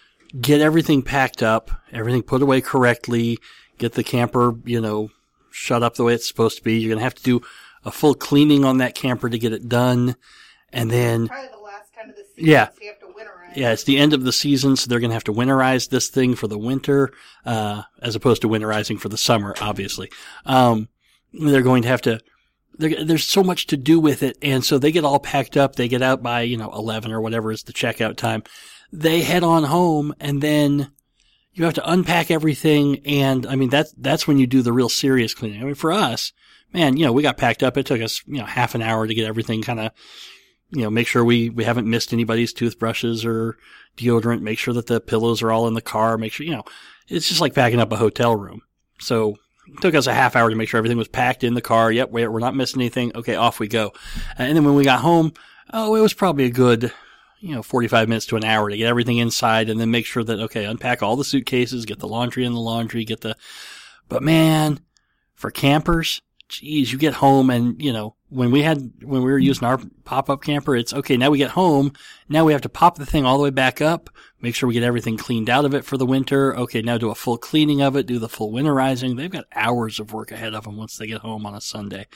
get everything packed up, everything put away correctly, get the camper, you know, shut up the way it's supposed to be. You're going to have to do a full cleaning on that camper to get it done. And then,
probably the last time of the season,
yeah,
so you have to winterize.
Yeah, it's the end of the season, so they're going to have to winterize this thing for the winter, uh, as opposed to winterizing for the summer, obviously. Um, They're going to have to, there's so much to do with it. And so they get all packed up. They get out by, you know, eleven or whatever is the checkout time. They head on home and then you have to unpack everything. And I mean, that's, that's when you do the real serious cleaning. I mean, for us, man, you know, we got packed up. It took us, you know, half an hour to get everything kind of, you know, make sure we, we haven't missed anybody's toothbrushes or deodorant, make sure that the pillows are all in the car, make sure, you know, it's just like packing up a hotel room. So, it took us a half hour to make sure everything was packed in the car. Yep, we're not missing anything. Okay, off we go. And then when we got home, oh, it was probably a good, you know, forty-five minutes to an hour to get everything inside and then make sure that, okay, unpack all the suitcases, get the laundry in the laundry, get the, but man, for campers, geez, you get home and, you know, when we had, when we were using our pop-up camper, it's okay, now we get home, now we have to pop the thing all the way back up, make sure we get everything cleaned out of it for the winter. Okay, now do a full cleaning of it, do the full winterizing. They've got hours of work ahead of them once they get home on a Sunday.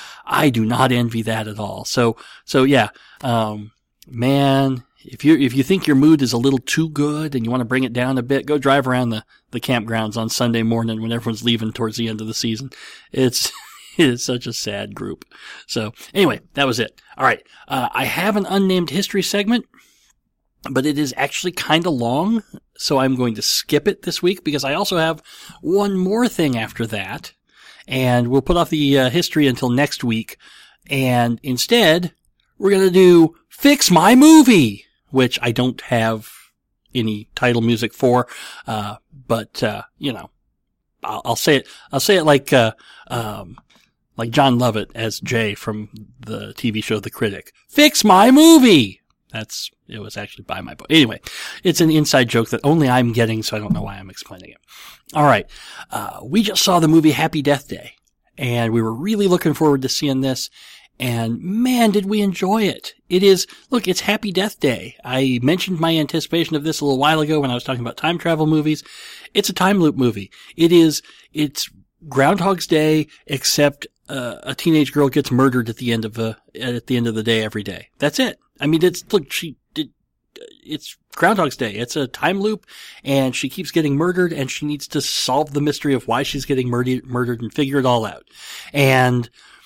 I do not envy that at all. So, so yeah, um, man, if you, if you think your mood is a little too good and you want to bring it down a bit, go drive around the, the campgrounds on Sunday morning when everyone's leaving towards the end of the season. It's, it is such a sad group. So anyway, that was it. All right. Uh, I have an unnamed history segment. but it is actually kind of long, so I'm going to skip it this week because I also have one more thing after that, and we'll put off the uh, history until next week, and instead, we're going to do Fix My Movie, which I don't have any title music for, uh, but, uh, you know, I'll, I'll say it, I'll say it like, uh, um, like John Lovett as Jay from the T V show The Critic. Fix my movie! That's, it was actually by my book. Anyway, it's an inside joke that only I'm getting, so I don't know why I'm explaining it. Alright, uh, we just saw the movie Happy Death Day, and we were really looking forward to seeing this. And man, did we enjoy it. It is, look, it's Happy Death Day. I mentioned my anticipation of this a little while ago when I was talking about time travel movies. It's a time loop movie. It is, it's Groundhog's Day, except uh, a teenage girl gets murdered at the end of a, at the end of the day every day. That's it. I mean, it's, look, she did, it's Groundhog's Day. It's a time loop, and she keeps getting murdered, and she needs to solve the mystery of why she's getting murdered, murdered and figure it all out. And,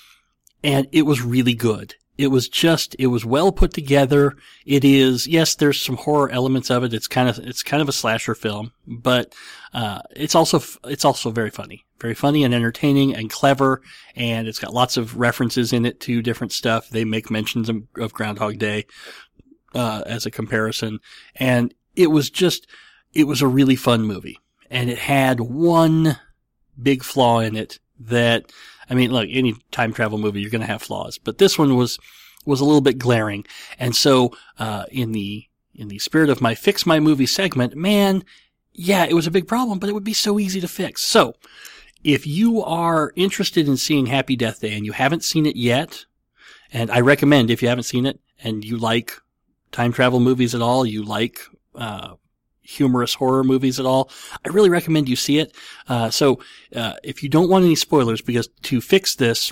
And it was really good. It was just, it was well put together. It is, yes, there's some horror elements of it. It's kind of, it's kind of a slasher film, but, uh, it's also, it's also very funny. Very funny and entertaining and clever. And it's got lots of references in it to different stuff. They make mentions of, of Groundhog Day, uh, as a comparison. And it was just, it was a really fun movie. And it had one big flaw in it that, I mean, look, any time travel movie, you're going to have flaws, but this one was, was a little bit glaring. And so, uh, in the, in the spirit of my Fix My Movie segment, man, yeah, it was a big problem, but it would be so easy to fix. So, if you are interested in seeing Happy Death Day and you haven't seen it yet, and I recommend if you haven't seen it and you like time travel movies at all, you like, uh, humorous horror movies at all, I really recommend you see it. Uh, so, uh, if you don't want any spoilers, because to fix this,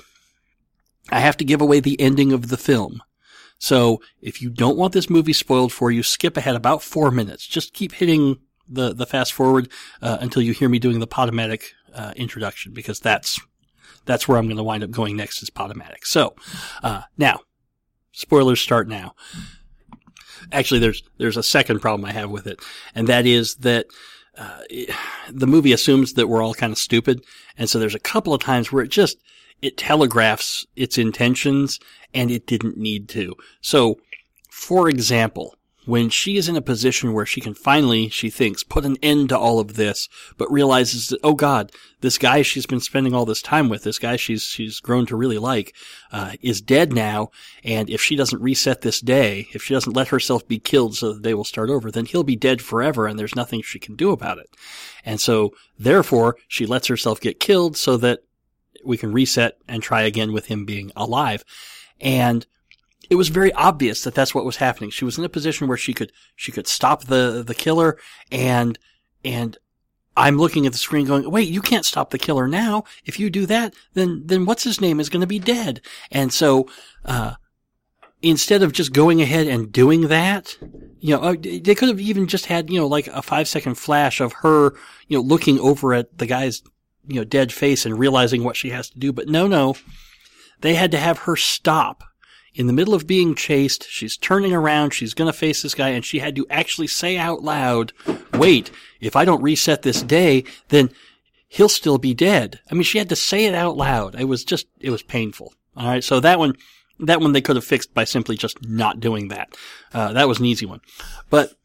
I have to give away the ending of the film. So, if you don't want this movie spoiled for you, skip ahead about four minutes. Just keep hitting the, the fast forward, uh, until you hear me doing the Podomatic, uh, introduction, because that's, that's where I'm going to wind up going next is Podomatic. So, uh, now, spoilers start now. Actually, there's there's a second problem I have with it, and that is that uh, it, the movie assumes that we're all kind of stupid, and so there's a couple of times where it just it telegraphs its intentions, and it didn't need to. So, for example, when she is in a position where she can finally, she thinks, put an end to all of this, but realizes that, oh God, this guy she's been spending all this time with, this guy she's she's grown to really like, uh, is dead now, and if she doesn't reset this day, if she doesn't let herself be killed so the day will start over, then he'll be dead forever, and there's nothing she can do about it. And so, therefore, she lets herself get killed so that we can reset and try again with him being alive. And it was very obvious that that's what was happening. She was in a position where she could, she could stop the, the killer, and, and I'm looking at the screen going, wait, you can't stop the killer now. If you do that, then, then what's his name is going to be dead. And so, uh, instead of just going ahead and doing that, you know, they could have even just had, you know, like a five second flash of her, you know, looking over at the guy's, you know, dead face and realizing what she has to do. But no, no, they had to have her stop. In the middle of being chased, she's turning around, she's gonna face this guy, and she had to actually say out loud, wait, if I don't reset this day, then he'll still be dead. I mean, she had to say it out loud. It was just, it was painful. Alright, so that one, that one they could have fixed by simply just not doing that. Uh, that was an easy one. But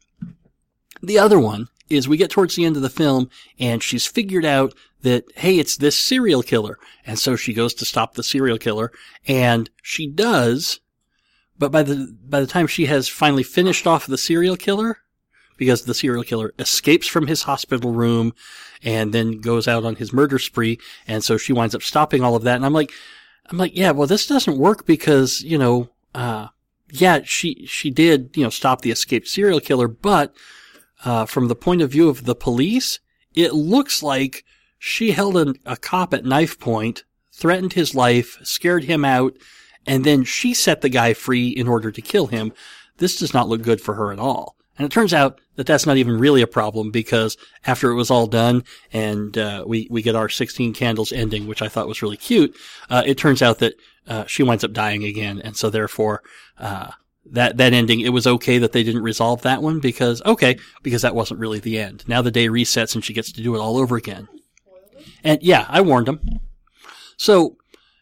the other one is we get towards the end of the film, and she's figured out that, hey, it's this serial killer. And so she goes to stop the serial killer, and she does, but by the, by the time she has finally finished off the serial killer, because the serial killer escapes from his hospital room and then goes out on his murder spree, and so she winds up stopping all of that. And I'm like, I'm like, yeah, well, this doesn't work because, you know, uh, yeah, she, she did, you know, stop the escaped serial killer, but, uh, from the point of view of the police, it looks like she held a, a cop at knife point, threatened his life, scared him out, and then she set the guy free in order to kill him. This does not look good for her at all. And it turns out that that's not even really a problem, because after it was all done and uh, we, we get our sixteen candles ending, which I thought was really cute, uh, it turns out that uh, she winds up dying again. And so therefore, uh, that, that ending, it was okay that they didn't resolve that one because, okay, because that wasn't really the end. Now the day resets and she gets to do it all over again. And yeah, I warned them. So,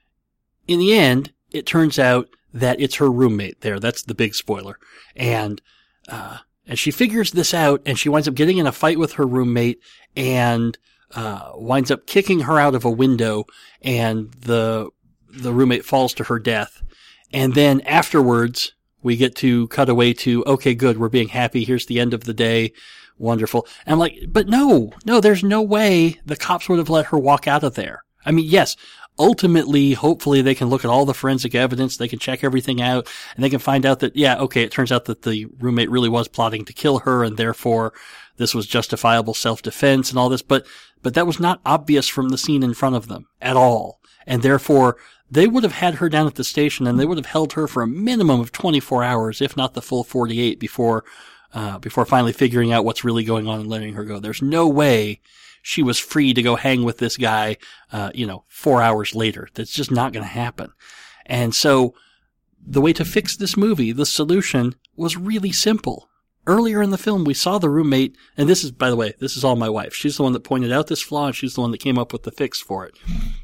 in the end, it turns out that it's her roommate there. That's the big spoiler. And, uh, and she figures this out and she winds up getting in a fight with her roommate and, uh, winds up kicking her out of a window and the, the roommate falls to her death. And then afterwards, we get to cut away to, okay, good, we're being happy. Here's the end of the day. Wonderful. And I'm like, but no, no, there's no way the cops would have let her walk out of there. I mean, yes, ultimately, hopefully they can look at all the forensic evidence, they can check everything out, and they can find out that, yeah, okay, it turns out that the roommate really was plotting to kill her, and therefore this was justifiable self-defense and all this, but, but that was not obvious from the scene in front of them at all. And therefore, they would have had her down at the station, and they would have held her for a minimum of twenty-four hours, if not the full forty-eight, before, uh, before finally figuring out what's really going on and letting her go. There's no way she was free to go hang with this guy, uh, you know, four hours later. That's just not going to happen. And so the way to fix this movie, the solution, was really simple. Earlier in the film, we saw the roommate, and this is, by the way, this is all my wife. She's the one that pointed out this flaw, and she's the one that came up with the fix for it,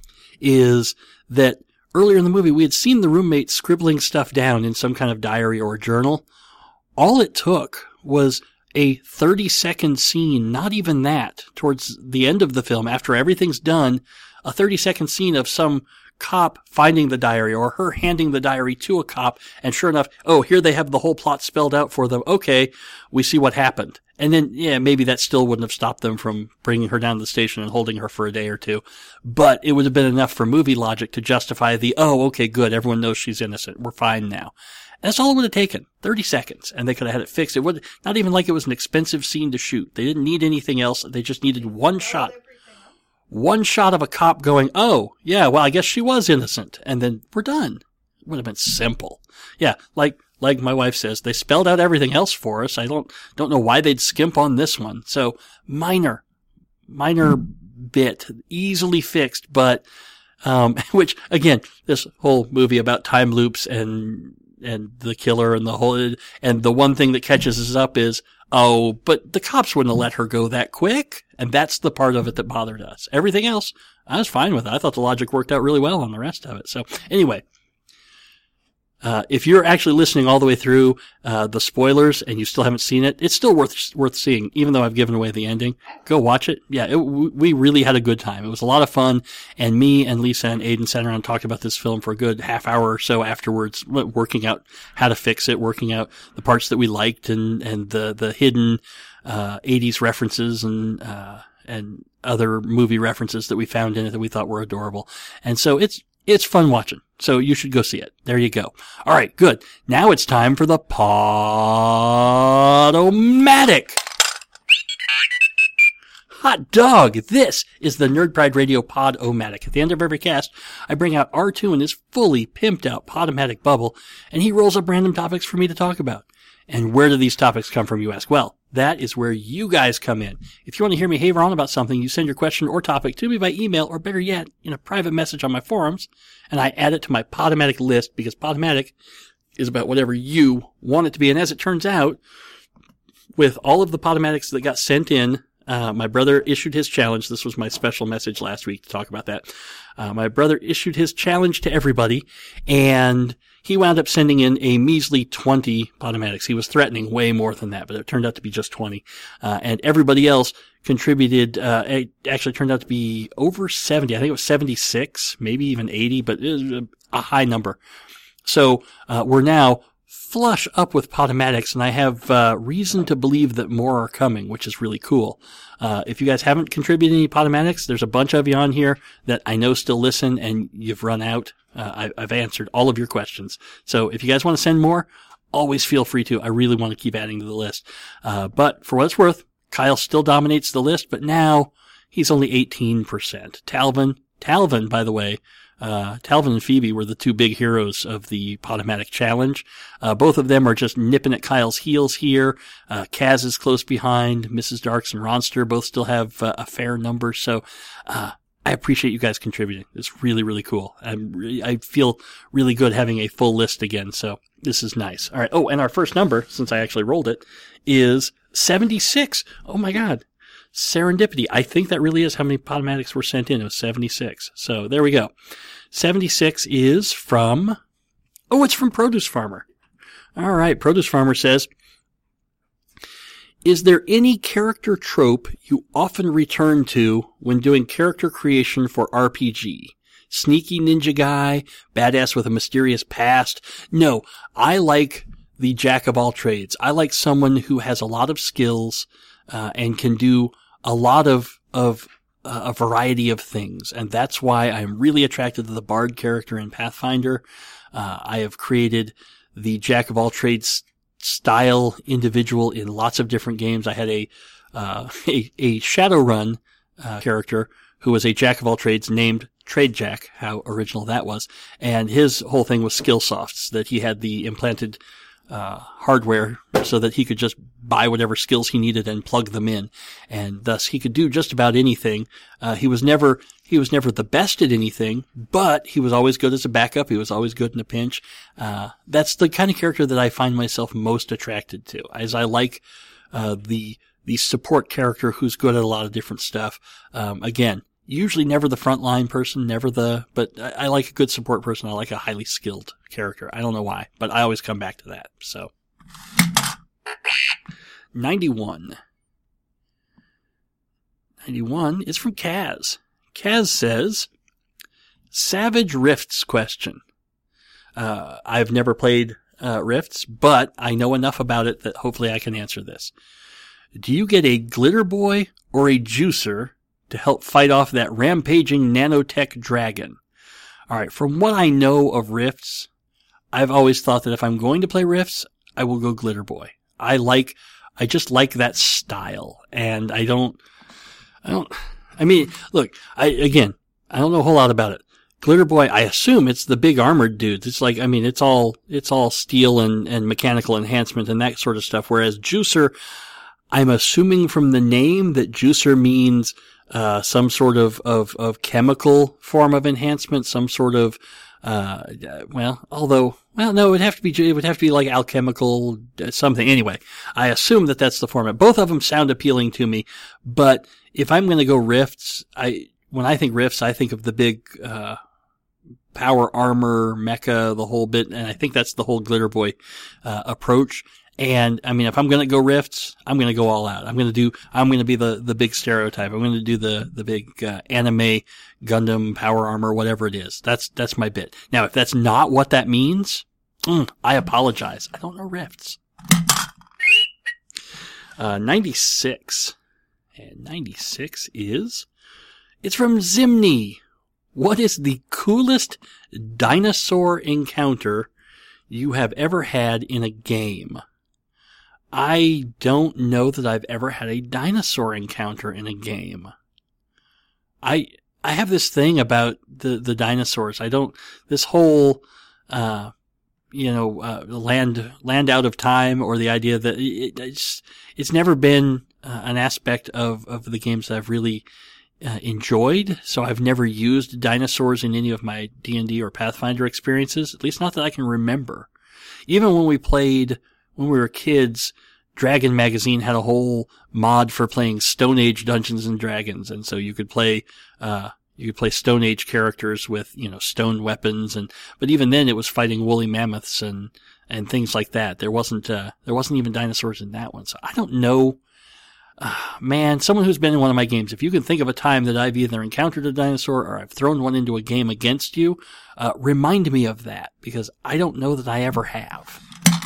is that earlier in the movie, we had seen the roommate scribbling stuff down in some kind of diary or journal. All it took was a thirty second scene, not even that, towards the end of the film, after everything's done, a thirty second scene of some cop finding the diary or her handing the diary to a cop, and sure enough, oh, here they have the whole plot spelled out for them. Okay, we see what happened. And then, yeah, maybe that still wouldn't have stopped them from bringing her down to the station and holding her for a day or two. But it would have been enough for movie logic to justify the, oh, okay, good, everyone knows she's innocent. We're fine now. That's all it would have taken. thirty seconds. And they could have had it fixed. It would, not even like it was an expensive scene to shoot. They didn't need anything else. They just needed one shot. One shot of a cop going, oh, yeah, well, I guess she was innocent. And then we're done. It would have been simple. Yeah, like, like my wife says, they spelled out everything else for us. I don't, don't know why they'd skimp on this one. So minor, minor bit, easily fixed, but, um, which again, this whole movie about time loops and, and the killer and the whole, and the one thing that catches us up is, oh, but the cops wouldn't have let her go that quick. And that's the part of it that bothered us. Everything else, I was fine with it. I thought the logic worked out really well on the rest of it. So anyway, uh, if you're actually listening all the way through, uh, the spoilers and you still haven't seen it, it's still worth, worth seeing, even though I've given away the ending. Go watch it. Yeah, it, we really had a good time. It was a lot of fun. And me and Lisa and Aiden sat around and talked about this film for a good half hour or so afterwards, working out how to fix it, working out the parts that we liked and, and the, the hidden, uh, eighties references and, uh, and other movie references that we found in it that we thought were adorable. And so it's, it's fun watching. So you should go see it. There you go. All right, good. Now it's time for the Podomatic. Hot dog! This is the Nerd Pride Radio Pod-O-Matic. At the end of every cast, I bring out R two in his fully pimped out Podomatic bubble, and he rolls up random topics for me to talk about. And where do these topics come from, you ask? Well, that is where you guys come in. If you want to hear me haver on about something, you send your question or topic to me by email, or better yet, in a private message on my forums, and I add it to my Podomatic list, because Podomatic is about whatever you want it to be. And as it turns out, with all of the Podomatics that got sent in, uh, my brother issued his challenge. This was my special message last week to talk about that. Uh, my brother issued his challenge to everybody, and he wound up sending in a measly twenty Podomatics. He was threatening way more than that, but it turned out to be just twenty. Uh, and everybody else contributed, uh, it actually turned out to be over seventy. I think it was seventy-six, maybe even eighty, but it was a high number. So, uh, we're now flush up with Podomatics, and I have, uh, reason to believe that more are coming, which is really cool. Uh, if you guys haven't contributed any Podomatics, there's a bunch of you on here that I know still listen, and you've run out. Uh, I, I've answered all of your questions. So if you guys want to send more, always feel free to. I really want to keep adding to the list. Uh, but for what it's worth, Kyle still dominates the list, but now he's only eighteen percent. Talvin, Talvin, by the way, uh, Talvin and Phoebe were the two big heroes of the Podomatic challenge. Uh, both of them are just nipping at Kyle's heels here. Uh, Kaz is close behind. Missus Darks and Ronster both still have uh, a fair number. So, uh, I appreciate you guys contributing. It's really, really cool. I'm re- I feel really good having a full list again, so this is nice. All right. Oh, and our first number, since I actually rolled it, is seventy-six. Oh my God. Serendipity. I think that really is how many Podomatics were sent in. It was seventy-six. So there we go. seventy-six is from, oh, it's from Produce Farmer. All right. Produce Farmer says, is there any character trope you often return to when doing character creation for R P G? Sneaky ninja guy, badass with a mysterious past? No, I like the jack of all trades. I like someone who has a lot of skills uh, and can do a lot of of uh, a variety of things, and that's why I'm really attracted to the Bard character in Pathfinder. Uh, I have created the jack of all trades style individual in lots of different games. I had a uh, a, a Shadowrun uh, character who was a jack of all trades named Trade Jack. How original that was! And his whole thing was skill softs, that he had the implanted uh hardware so that he could just buy whatever skills he needed and plug them in, and thus he could do just about anything. Uh, he was never he was never the best at anything, but he was always good as a backup. He was always good in a pinch. Uh, that's the kind of character that I find myself most attracted to, as I like uh the the support character who's good at a lot of different stuff. Um, again, usually never the frontline person, never the, but I, I like a good support person. I like a highly skilled character. I don't know why, but I always come back to that. So, ninety-one. ninety-one is from Kaz. Kaz says, Savage Rifts question. Uh, I've never played uh, Rifts, but I know enough about it that hopefully I can answer this. Do you get a glitter boy or a juicer to help fight off that rampaging nanotech dragon? All right, from what I know of Rifts, I've always thought that if I'm going to play Rifts, I will go Glitter Boy. I like, I just like that style, and I don't, I don't, I mean, look, I, again, I don't know a whole lot about it. Glitter Boy, I assume it's the big armored dudes. It's like, I mean, it's all, it's all steel and, and mechanical enhancement and that sort of stuff, whereas Juicer, I'm assuming from the name that Juicer means Uh, some sort of, of, of chemical form of enhancement, some sort of, uh, well, although, well, no, it would have to be, it would have to be like alchemical something. Anyway, I assume that that's the format. Both of them sound appealing to me, but if I'm going to go Rifts, I, when I think Rifts, I think of the big, uh, power armor, mecha, the whole bit, and I think that's the whole Glitter Boy, uh, approach. And, I mean, if I'm going to go Rifts, I'm going to go all out. I'm going to do, I'm going to be the, the big stereotype. I'm going to do the, the big, uh, anime, Gundam, power armor, whatever it is. That's, that's my bit. Now, if that's not what that means, mm, I apologize. I don't know Rifts. Uh, ninety-six. And ninety-six is, it's from Zimni. What is the coolest dinosaur encounter you have ever had in a game? I don't know that I've ever had a dinosaur encounter in a game. I I have this thing about the, the dinosaurs. I don't, this whole, uh, you know, uh, land, land out of time, or the idea that it, it's, it's never been uh, an aspect of, of the games that I've really uh, enjoyed. So I've never used dinosaurs in any of my D and D or Pathfinder experiences, at least not that I can remember. Even when we played, when we were kids, Dragon Magazine had a whole mod for playing Stone Age Dungeons and Dragons, and so you could play, uh, you could play Stone Age characters with, you know, stone weapons, and, but even then it was fighting woolly mammoths and, and things like that. There wasn't, uh, there wasn't even dinosaurs in that one, so I don't know. Uh, man, someone who's been in one of my games, if you can think of a time that I've either encountered a dinosaur or I've thrown one into a game against you, uh, remind me of that, because I don't know that I ever have.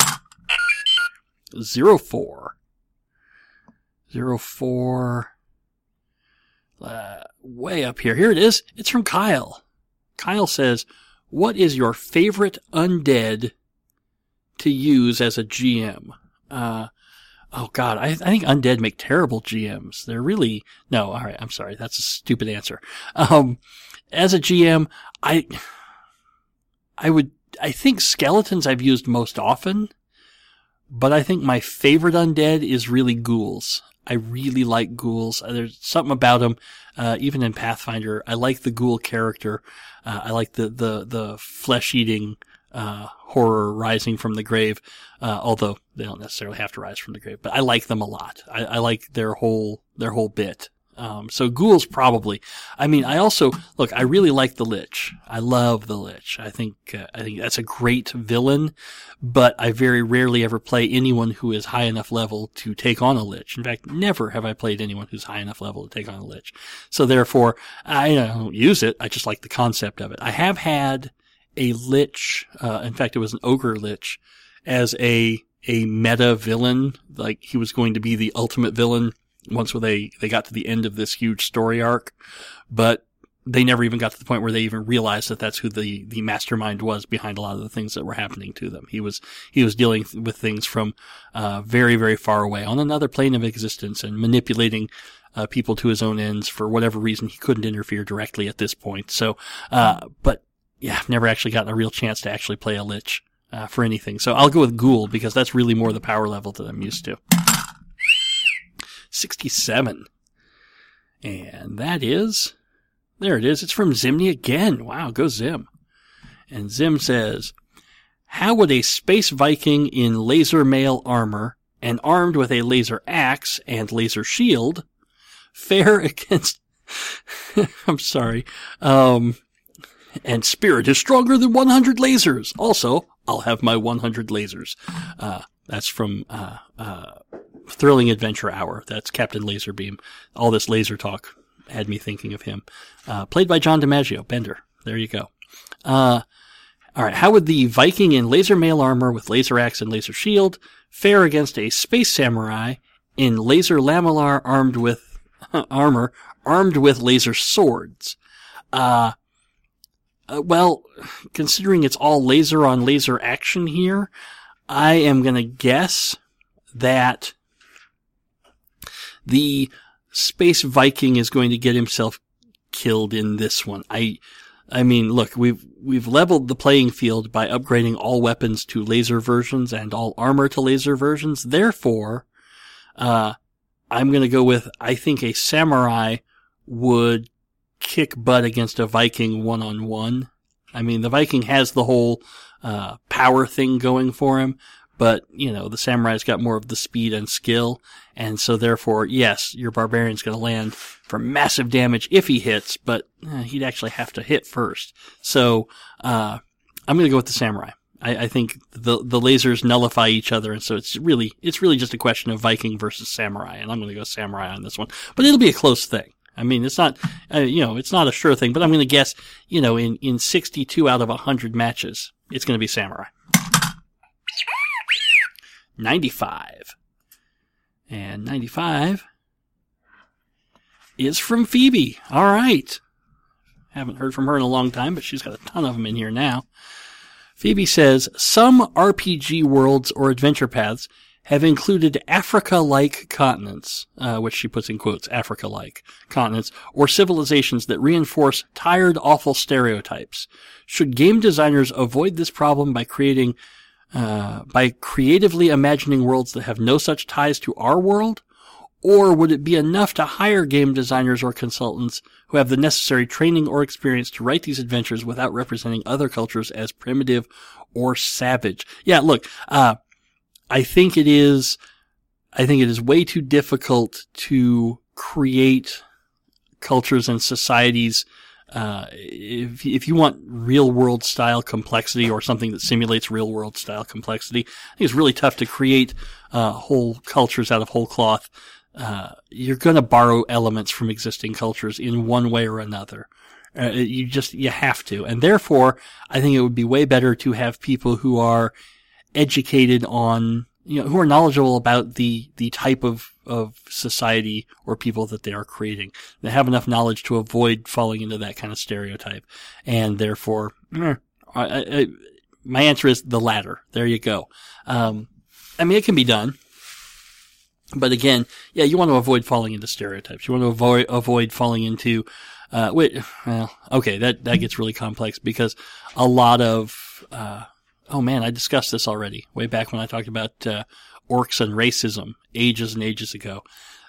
Zero four. Zero four. Uh, way up here. Here it is. It's from Kyle. Kyle says, what is your favorite undead to use as a G M? Uh, oh God, I, I think undead make terrible G Ms. They're really, no, alright, I'm sorry. That's a stupid answer. Um, as a G M, I, I would, I think skeletons I've used most often. But I think my favorite undead is really ghouls. I really like ghouls. There's something about them, uh, even in Pathfinder. I like the ghoul character. Uh, I like the, the, the flesh-eating, uh, horror rising from the grave, uh, although they don't necessarily have to rise from the grave, but I like them a lot. I, I like their whole, their whole bit. Um, so ghouls probably. I mean, I also, look, I really like the Lich. I love the Lich. I think, uh, I think that's a great villain, but I very rarely ever play anyone who is high enough level to take on a Lich. In fact, never have I played anyone who's high enough level to take on a Lich. So therefore, I don't use it. I just like the concept of it. I have had a Lich, uh, in fact, it was an Ogre Lich as a, a meta villain. Like, he was going to be the ultimate villain once they, they got to the end of this huge story arc, but they never even got to the point where they even realized that that's who the, the mastermind was behind a lot of the things that were happening to them. He was, he was dealing with things from, uh, very, very far away on another plane of existence and manipulating, uh, people to his own ends for whatever reason. He couldn't interfere directly at this point. So, uh, but yeah, I've never actually gotten a real chance to actually play a Lich, uh, for anything. So I'll go with Ghoul because that's really more the power level that I'm used to. sixty-seven. And that is, there it is. It's from Zimney again. Wow, go Zim. And Zim says, how would a space Viking in laser mail armor and armed with a laser axe and laser shield fare against, I'm sorry, um, and spirit is stronger than one hundred lasers. Also, I'll have my one hundred lasers. Uh, that's from, uh, uh, Thrilling Adventure Hour. That's Captain Laserbeam. All this laser talk had me thinking of him. Uh, played by John DiMaggio. Bender. There you go. Uh, alright. How would the Viking in laser mail armor with laser axe and laser shield fare against a space samurai in laser lamellar armed with, armor, armed with laser swords? Uh, uh, well, considering it's all laser on laser action here, I am gonna guess that the space Viking is going to get himself killed in this one. I, I mean, look, we've, we've leveled the playing field by upgrading all weapons to laser versions and all armor to laser versions. Therefore, uh, I'm gonna go with, I think a samurai would kick butt against a Viking one-on-one. I mean, the Viking has the whole, uh, power thing going for him. But, you know, the samurai's got more of the speed and skill. And so therefore, yes, your barbarian's going to land for massive damage if he hits, but eh, he'd actually have to hit first. So, uh, I'm going to go with the samurai. I, I think the, the lasers nullify each other. And so it's really, it's really just a question of Viking versus samurai. And I'm going to go samurai on this one, but it'll be a close thing. I mean, it's not, uh, you know, it's not a sure thing, but I'm going to guess, you know, in, in sixty-two out of one hundred matches, it's going to be samurai. ninety-five. And ninety-five is from Phoebe. All right. Haven't heard from her in a long time, but she's got a ton of them in here now. Phoebe says, some R P G worlds or adventure paths have included Africa-like continents, uh, which she puts in quotes, Africa-like continents, or civilizations that reinforce tired, awful stereotypes. Should game designers avoid this problem by creating Uh, by creatively imagining worlds that have no such ties to our world? Or would it be enough to hire game designers or consultants who have the necessary training or experience to write these adventures without representing other cultures as primitive or savage? Yeah, look, uh, I think it is, I think it is way too difficult to create cultures and societies. Uh, if, if you want real world style complexity or something that simulates real world style complexity, I think it's really tough to create, uh, whole cultures out of whole cloth. Uh, you're gonna borrow elements from existing cultures in one way or another. Uh, you just, you have to. And therefore, I think it would be way better to have people who are educated on, you know, who are knowledgeable about the, the type of, of society or people that they are creating. They have enough knowledge to avoid falling into that kind of stereotype. And therefore, eh, I, I, my answer is the latter. There you go. Um, I mean, it can be done. But again, yeah, you want to avoid falling into stereotypes. You want to avoid, avoid falling into, uh, wait, well, okay, that, that gets really complex because a lot of, uh, oh man, I discussed this already way back when I talked about, uh, orcs and racism ages and ages ago.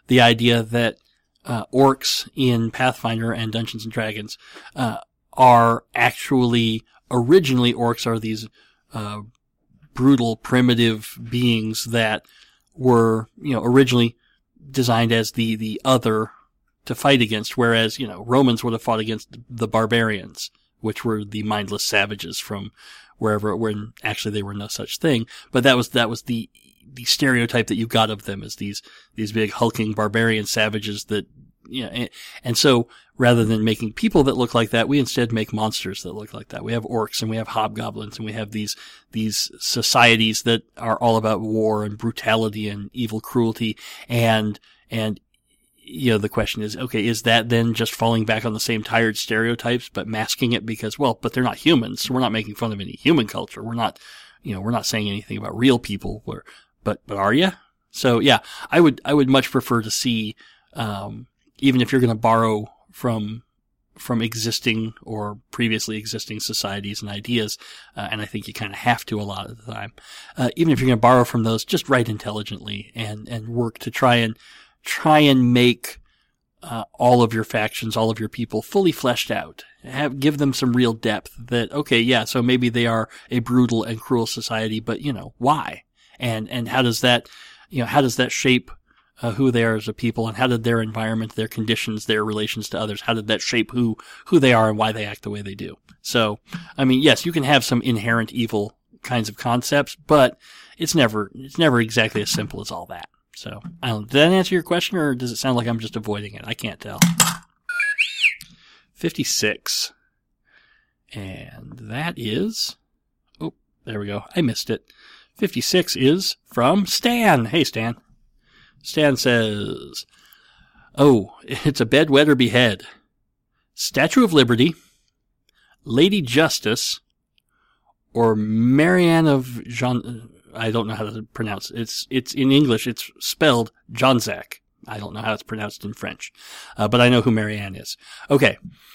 the idea that uh, orcs in Pathfinder and Dungeons and Dragons uh, are actually originally orcs are these uh, brutal, primitive beings that were, you know, originally designed as the the other to fight against, whereas, you know, Romans would have fought against the barbarians, which were the mindless savages from wherever, when actually they were no such thing. But that was, that was the, the stereotype that you got of them as these, these big hulking barbarian savages that, you know, and, and so rather than making people that look like that, we instead make monsters that look like that. We have orcs and we have hobgoblins and we have these, these societies that are all about war and brutality and evil cruelty. And, and, you know, the question is, okay, is that then just falling back on the same tired stereotypes, but masking it because, well, but they're not humans. So we're not making fun of any human culture. We're not, you know, we're not saying anything about real people. We're, but, but are you? So yeah, I would, I would much prefer to see, um, even if you're going to borrow from, from existing or previously existing societies and ideas, uh, and I think you kind of have to a lot of the time, uh, even if you're going to borrow from those, just write intelligently and, and work to try and, try and make uh, all of your factions, all of your people fully fleshed out. Have, give them some real depth that, okay, yeah, so maybe they are a brutal and cruel society, but, you know, why? And, and how does that, you know, how does that shape uh, who they are as a people, and how did their environment, their conditions, their relations to others, how did that shape who, who they are and why they act the way they do? So, I mean, yes, you can have some inherent evil kinds of concepts, but it's never, it's never exactly as simple as all that. So, I don't know. Did that answer your question, or does it sound like I'm just avoiding it? I can't tell. fifty-six. And that is... Oh, there we go. I missed it. fifty-six is from Stan. Hey, Stan. Stan says, oh, it's a bedwet or behead. Statue of Liberty, Lady Justice, or Marianne of Jean... I don't know how to pronounce it. It's, it's in English, it's spelled Jonzac. I don't know how it's pronounced in French. Uh, but I know who Marianne is. Okay.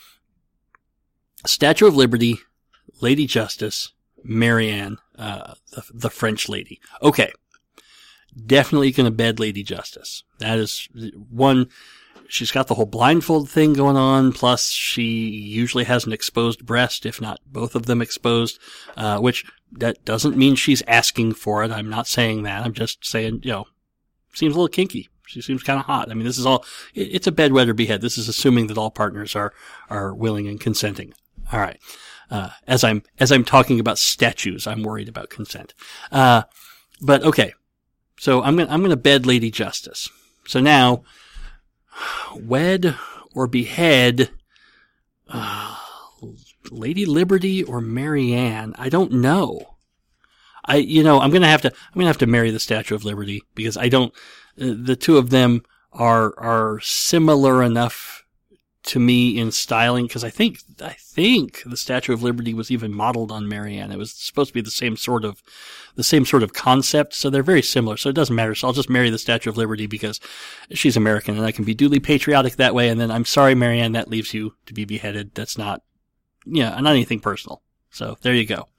Statue of Liberty, Lady Justice, Marianne, uh, the, the French lady. Okay. Definitely gonna bed Lady Justice. That is one, she's got the whole blindfold thing going on, plus she usually has an exposed breast, if not both of them exposed, uh, which that doesn't mean she's asking for it. I'm not saying that. I'm just saying, you know, seems a little kinky. She seems kind of hot. I mean, this is all, it, it's a bedwet or behead. This is assuming that all partners are, are willing and consenting. All right. Uh, as I'm, as I'm talking about statues, I'm worried about consent. Uh, but okay. So I'm gonna, I'm gonna bed Lady Justice. So now, wed or behead, uh, Lady Liberty or Marianne? I don't know. I, you know, I'm gonna have to, I'm gonna have to marry the Statue of Liberty because I don't, uh, the two of them are, are similar enough to me in styling, because I think, I think the Statue of Liberty was even modeled on Marianne. It was supposed to be the same sort of, the same sort of concept, so they're very similar, so it doesn't matter. So I'll just marry the Statue of Liberty because she's American and I can be duly patriotic that way, and then I'm sorry, Marianne, that leaves you to be beheaded. That's not, yeah, not anything personal. So there you go.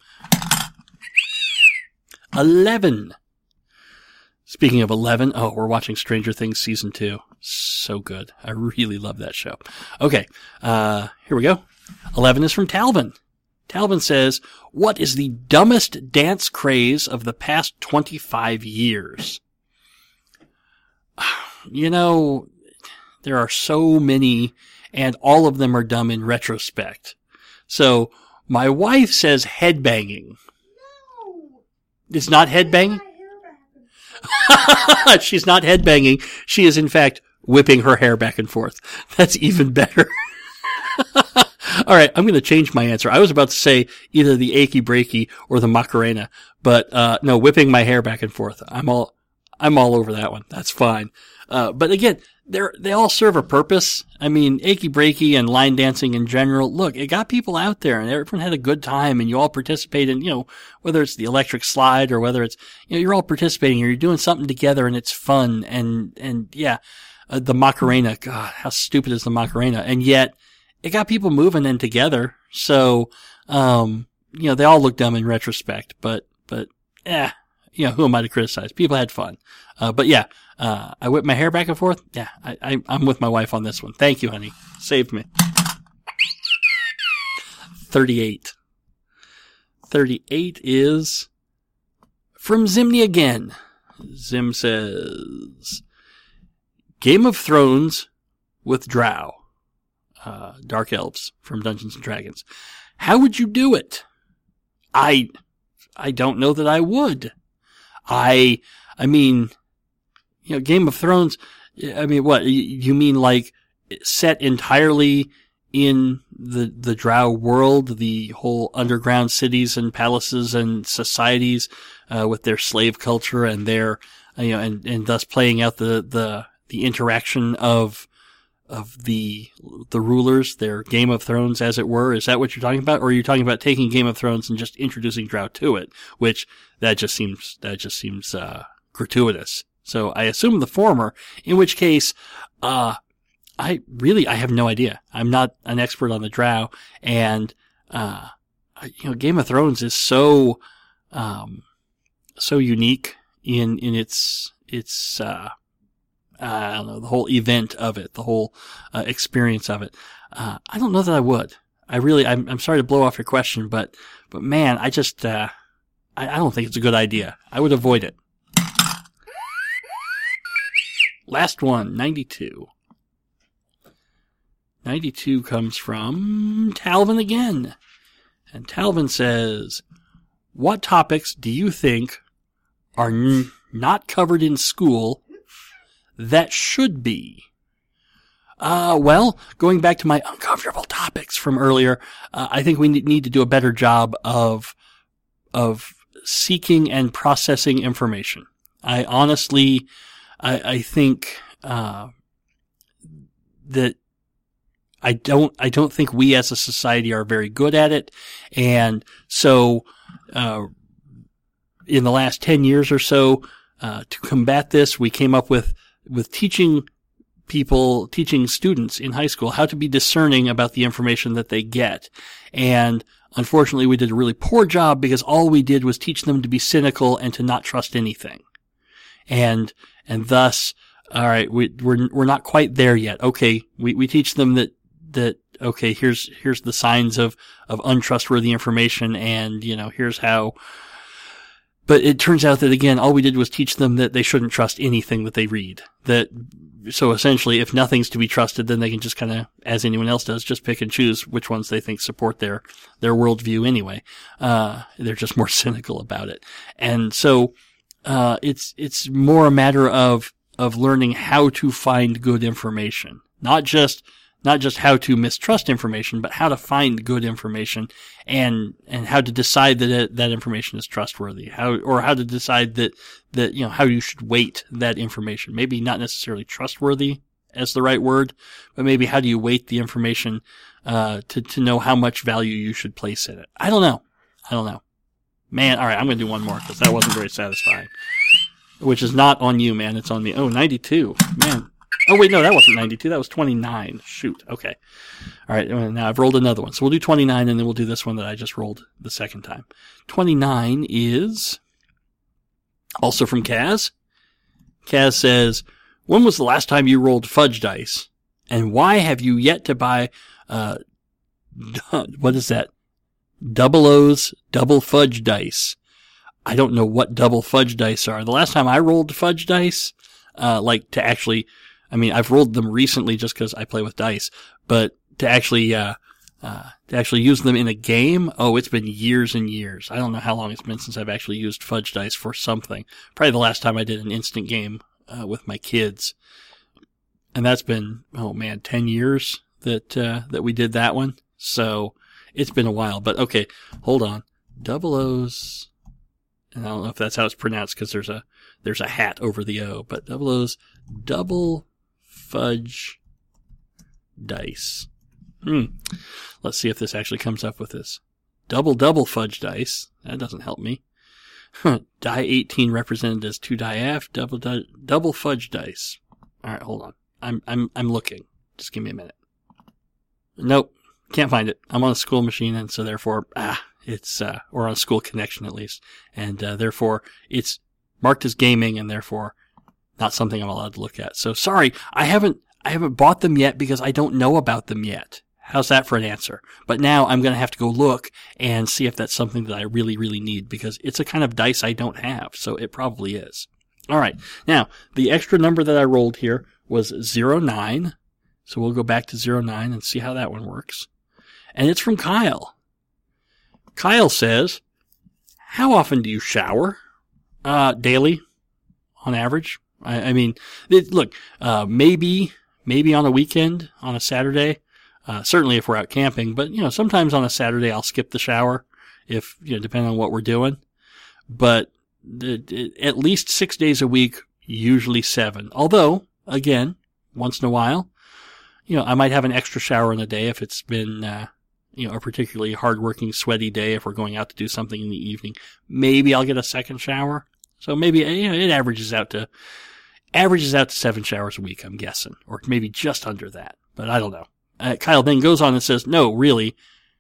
eleven. Speaking of eleven, oh, we're watching Stranger Things season two. So good. I really love that show. Okay, uh, here we go. eleven is from Talvin. Talvin says, what is the dumbest dance craze of the past twenty-five years? You know, there are so many, and all of them are dumb in retrospect. So, my wife says headbanging.
No.
It's not headbanging? She's not headbanging. She is, in fact, whipping her hair back and forth. That's even better. All right, I'm going to change my answer. I was about to say either the achy breaky or the Macarena, but uh no, whipping my hair back and forth. I'm all I'm all over that one. That's fine. Uh but again, they're they all serve a purpose. I mean, achy breaky and line dancing in general. Look, it got people out there and everyone had a good time and you all participate in, you know, whether it's the electric slide or whether it's, you know, you're all participating or you're doing something together and it's fun and and yeah, uh, the Macarena, God, how stupid is the Macarena? And yet it got people moving and together. So, um, you know, they all look dumb in retrospect, but, but, eh, you know, who am I to criticize? People had fun. Uh, but yeah, uh, I whip my hair back and forth. Yeah, I, I, I'm with my wife on this one. Thank you, honey. Saved me. thirty-eight. thirty-eight is from Zimney again. Zim says, Game of Thrones with Drow. Uh, Dark Elves from Dungeons and Dragons. How would you do it? I, I don't know that I would. I, I mean, you know, Game of Thrones, I mean, what, you mean like set entirely in the, the Drow world, the whole underground cities and palaces and societies, uh, with their slave culture and their, you know, and, and thus playing out the, the, the interaction of, of the, the rulers, their Game of Thrones, as it were. Is that what you're talking about? Or are you talking about taking Game of Thrones and just introducing Drow to it? Which, that just seems, that just seems, uh, gratuitous. So I assume the former, in which case, uh, I really, I have no idea. I'm not an expert on the Drow, and, uh, you know, Game of Thrones is so, um, so unique in, in its, its, uh, I don't know, the whole event of it, the whole, uh, experience of it. Uh, I don't know that I would. I really, I'm, I'm sorry to blow off your question, but, but man, I just, uh, I, I don't think it's a good idea. I would avoid it. Last one, ninety-two. ninety-two comes from Talvin again. And Talvin says, what topics do you think are n- not covered in school that should be? Uh, well, going back to my uncomfortable topics from earlier, uh, I think we need to do a better job of, of seeking and processing information. I honestly, I, I think, uh, that I don't, I don't think we as a society are very good at it. And so, uh, in the last ten years or so, uh, to combat this, we came up with, with teaching people, teaching students in high school how to be discerning about the information that they get. And unfortunately, we did a really poor job because all we did was teach them to be cynical and to not trust anything. And, and thus, all right, we, we're, we're not quite there yet. Okay. We, we teach them that, that, okay, here's, here's the signs of, of untrustworthy information, and, you know, here's how. But it turns out that, again, all we did was teach them that they shouldn't trust anything that they read. That, so essentially, if nothing's to be trusted, then they can just kind of, as anyone else does, just pick and choose which ones they think support their, their worldview anyway. Uh, they're just more cynical about it. And so, uh, it's, it's more a matter of, of learning how to find good information. Not just, not just how to mistrust information, but how to find good information, and, and how to decide that it, that information is trustworthy. How, or how to decide that, that, you know, how you should weight that information. Maybe not necessarily trustworthy as the right word, but maybe how do you weight the information, uh, to, to know how much value you should place in it. I don't know. I don't know. Man, alright, I'm gonna do one more because that wasn't very satisfying. Which is not on you, man. It's on me. Oh, ninety-two. Man. Oh, wait, no, that wasn't ninety-two. That was twenty-nine. Shoot. Okay. All right. Now I've rolled another one. So we'll do twenty-nine, and then we'll do this one that I just rolled the second time. twenty-nine is also from Kaz. Kaz says, when was the last time you rolled fudge dice? And why have you yet to buy, uh, what is that? Double O's double fudge dice. I don't know what double fudge dice are. The last time I rolled fudge dice, uh, like to actually, I mean, I've rolled them recently just because I play with dice, but to actually, uh, uh, to actually use them in a game, oh, it's been years and years. I don't know how long it's been since I've actually used fudge dice for something. Probably the last time I did an instant game, uh, with my kids. And that's been, oh man, ten years that, uh, that we did that one. So it's been a while, but okay, hold on. Double O's. And I don't know if that's how it's pronounced because there's a, there's a hat over the O, but double O's double fudge dice. Hmm. Let's see if this actually comes up with this. Double double fudge dice. That doesn't help me. Die eighteen represented as two die F, double di- double fudge dice. All right, hold on. I'm I'm I'm looking. Just give me a minute. Nope, can't find it. I'm on a school machine, and so therefore, ah, it's uh, or on a school connection at least, and uh, therefore it's marked as gaming and therefore not something I'm allowed to look at. So sorry, I haven't, I haven't bought them yet because I don't know about them yet. How's that for an answer? But now I'm going to have to go look and see if that's something that I really, really need because it's a kind of dice I don't have. So it probably is. All right. Now, the extra number that I rolled here was zero nine. So we'll go back to zero nine and see how that one works. And it's from Kyle. Kyle says, how often do you shower? Uh, daily, on average. I, I mean, it, look, uh, maybe, maybe on a weekend, on a Saturday. Uh, certainly if we're out camping, but, you know, sometimes on a Saturday I'll skip the shower if, you know, depending on what we're doing. But it, it, at least six days a week, usually seven. Although, again, once in a while, you know, I might have an extra shower in a day if it's been, uh, you know, a particularly hardworking, sweaty day if we're going out to do something in the evening. Maybe I'll get a second shower. So maybe, you know, it averages out to, averages out to seven showers a week, I'm guessing. Or maybe just under that. But I don't know. Uh, Kyle then goes on and says, no, really,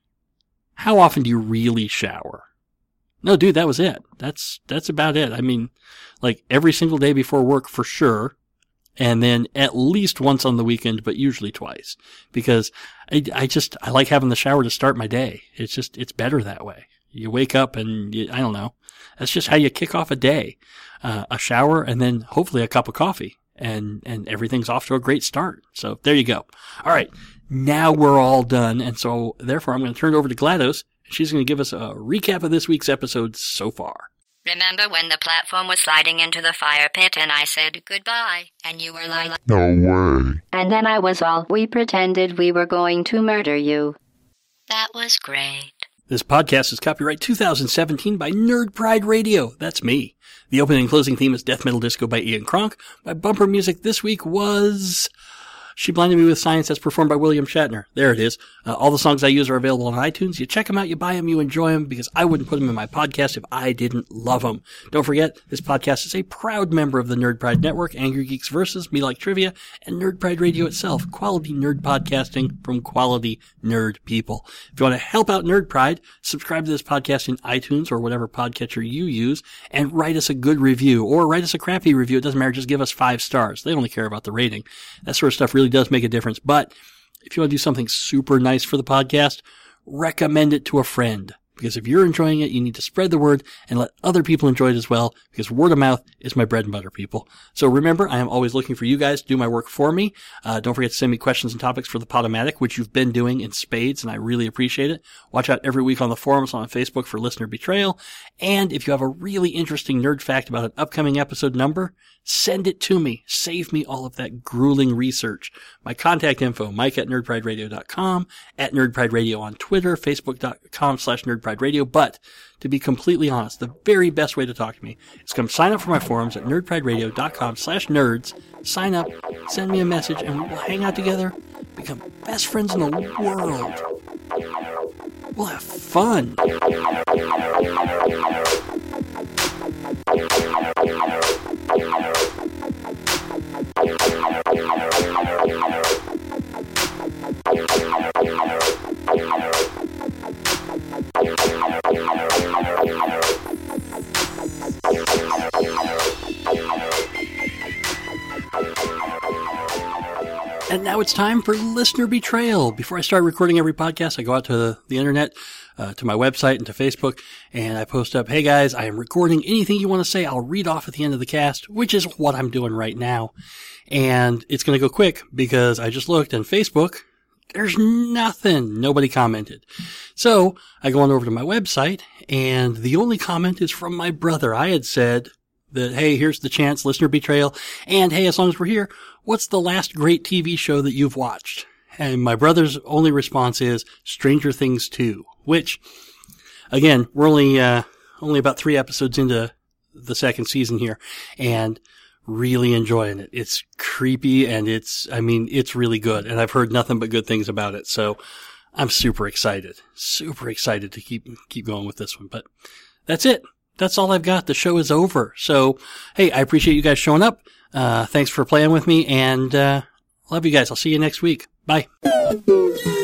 how often do you really shower? No, dude, that was it. That's, that's about it. I mean, like every single day before work for sure. And then at least once on the weekend, but usually twice because I, I just, I like having the shower to start my day. It's just, it's better that way. You wake up and you, I don't know. That's just how you kick off a day. Uh, a shower and then hopefully a cup of coffee and, and everything's off to a great start. So there you go. All right. Now we're all done, and so therefore I'm going to turn it over to GLaDOS. She's going to give us a recap of this week's episode so far.
Remember when the platform was sliding into the fire pit and I said goodbye, and you were like,
no way.
And then I was all, we pretended we were going to murder you.
That was great.
This podcast is copyright two thousand seventeen by Nerd Pride Radio. That's me. The opening and closing theme is Death Metal Disco by Ian Kronk. My bumper music this week was She Blinded Me with Science, as performed by William Shatner. There it is. Uh, all the songs I use are available on iTunes. You check them out, you buy them, you enjoy them, because I wouldn't put them in my podcast if I didn't love them. Don't forget, this podcast is a proud member of the Nerd Pride Network, Angry Geeks Versus, Me Like Trivia, and Nerd Pride Radio itself. Quality nerd podcasting from quality nerd people. If you want to help out Nerd Pride, subscribe to this podcast in iTunes or whatever podcatcher you use, and write us a good review, or write us a crappy review. It doesn't matter, just give us five stars. They only care about the rating. That sort of stuff really does make a difference. But if you want to do something super nice for the podcast, recommend it to a friend. Because if you're enjoying it, you need to spread the word and let other people enjoy it as well, because word of mouth is my bread and butter, people. So remember, I am always looking for you guys to do my work for me. Uh, don't forget to send me questions and topics for the Podomatic, which you've been doing in spades, and I really appreciate it. Watch out every week on the forums on Facebook for Listener Betrayal. And if you have a really interesting nerd fact about an upcoming episode number, send it to me. Save me all of that grueling research. My contact info, Mike at nerd pride radio dot com, at Nerd Pride Radio on Twitter, Facebook.com slash Nerd Pride Radio. But to be completely honest, the very best way to talk to me is come sign up for my forums at nerd pride radio dot com slash nerds. Sign up, send me a message, and we'll hang out together, become best friends in the world. We'll have fun. And now it's time for Listener Betrayal. Before I start recording every podcast, I go out to the, the internet, uh, to my website and to Facebook, and I post up, hey guys, I am recording. Anything you want to say, I'll read off at the end of the cast, which is what I'm doing right now. And it's going to go quick because I just looked on Facebook. There's nothing. Nobody commented. So I go on over to my website, and the only comment is from my brother. I had said that, hey, here's the chance, Listener Betrayal, and hey, as long as we're here, what's the last great T V show that you've watched? And my brother's only response is Stranger Things two, which, again, we're only, uh, only about three episodes into the second season here, and really enjoying it. It's creepy, and it's, I mean, it's really good, and I've heard nothing but good things about it, so I'm super excited, super excited to keep, keep going with this one, but that's it. That's all I've got. The show is over. So, hey, I appreciate you guys showing up. Uh, thanks for playing with me, and uh, love you guys. I'll see you next week. Bye.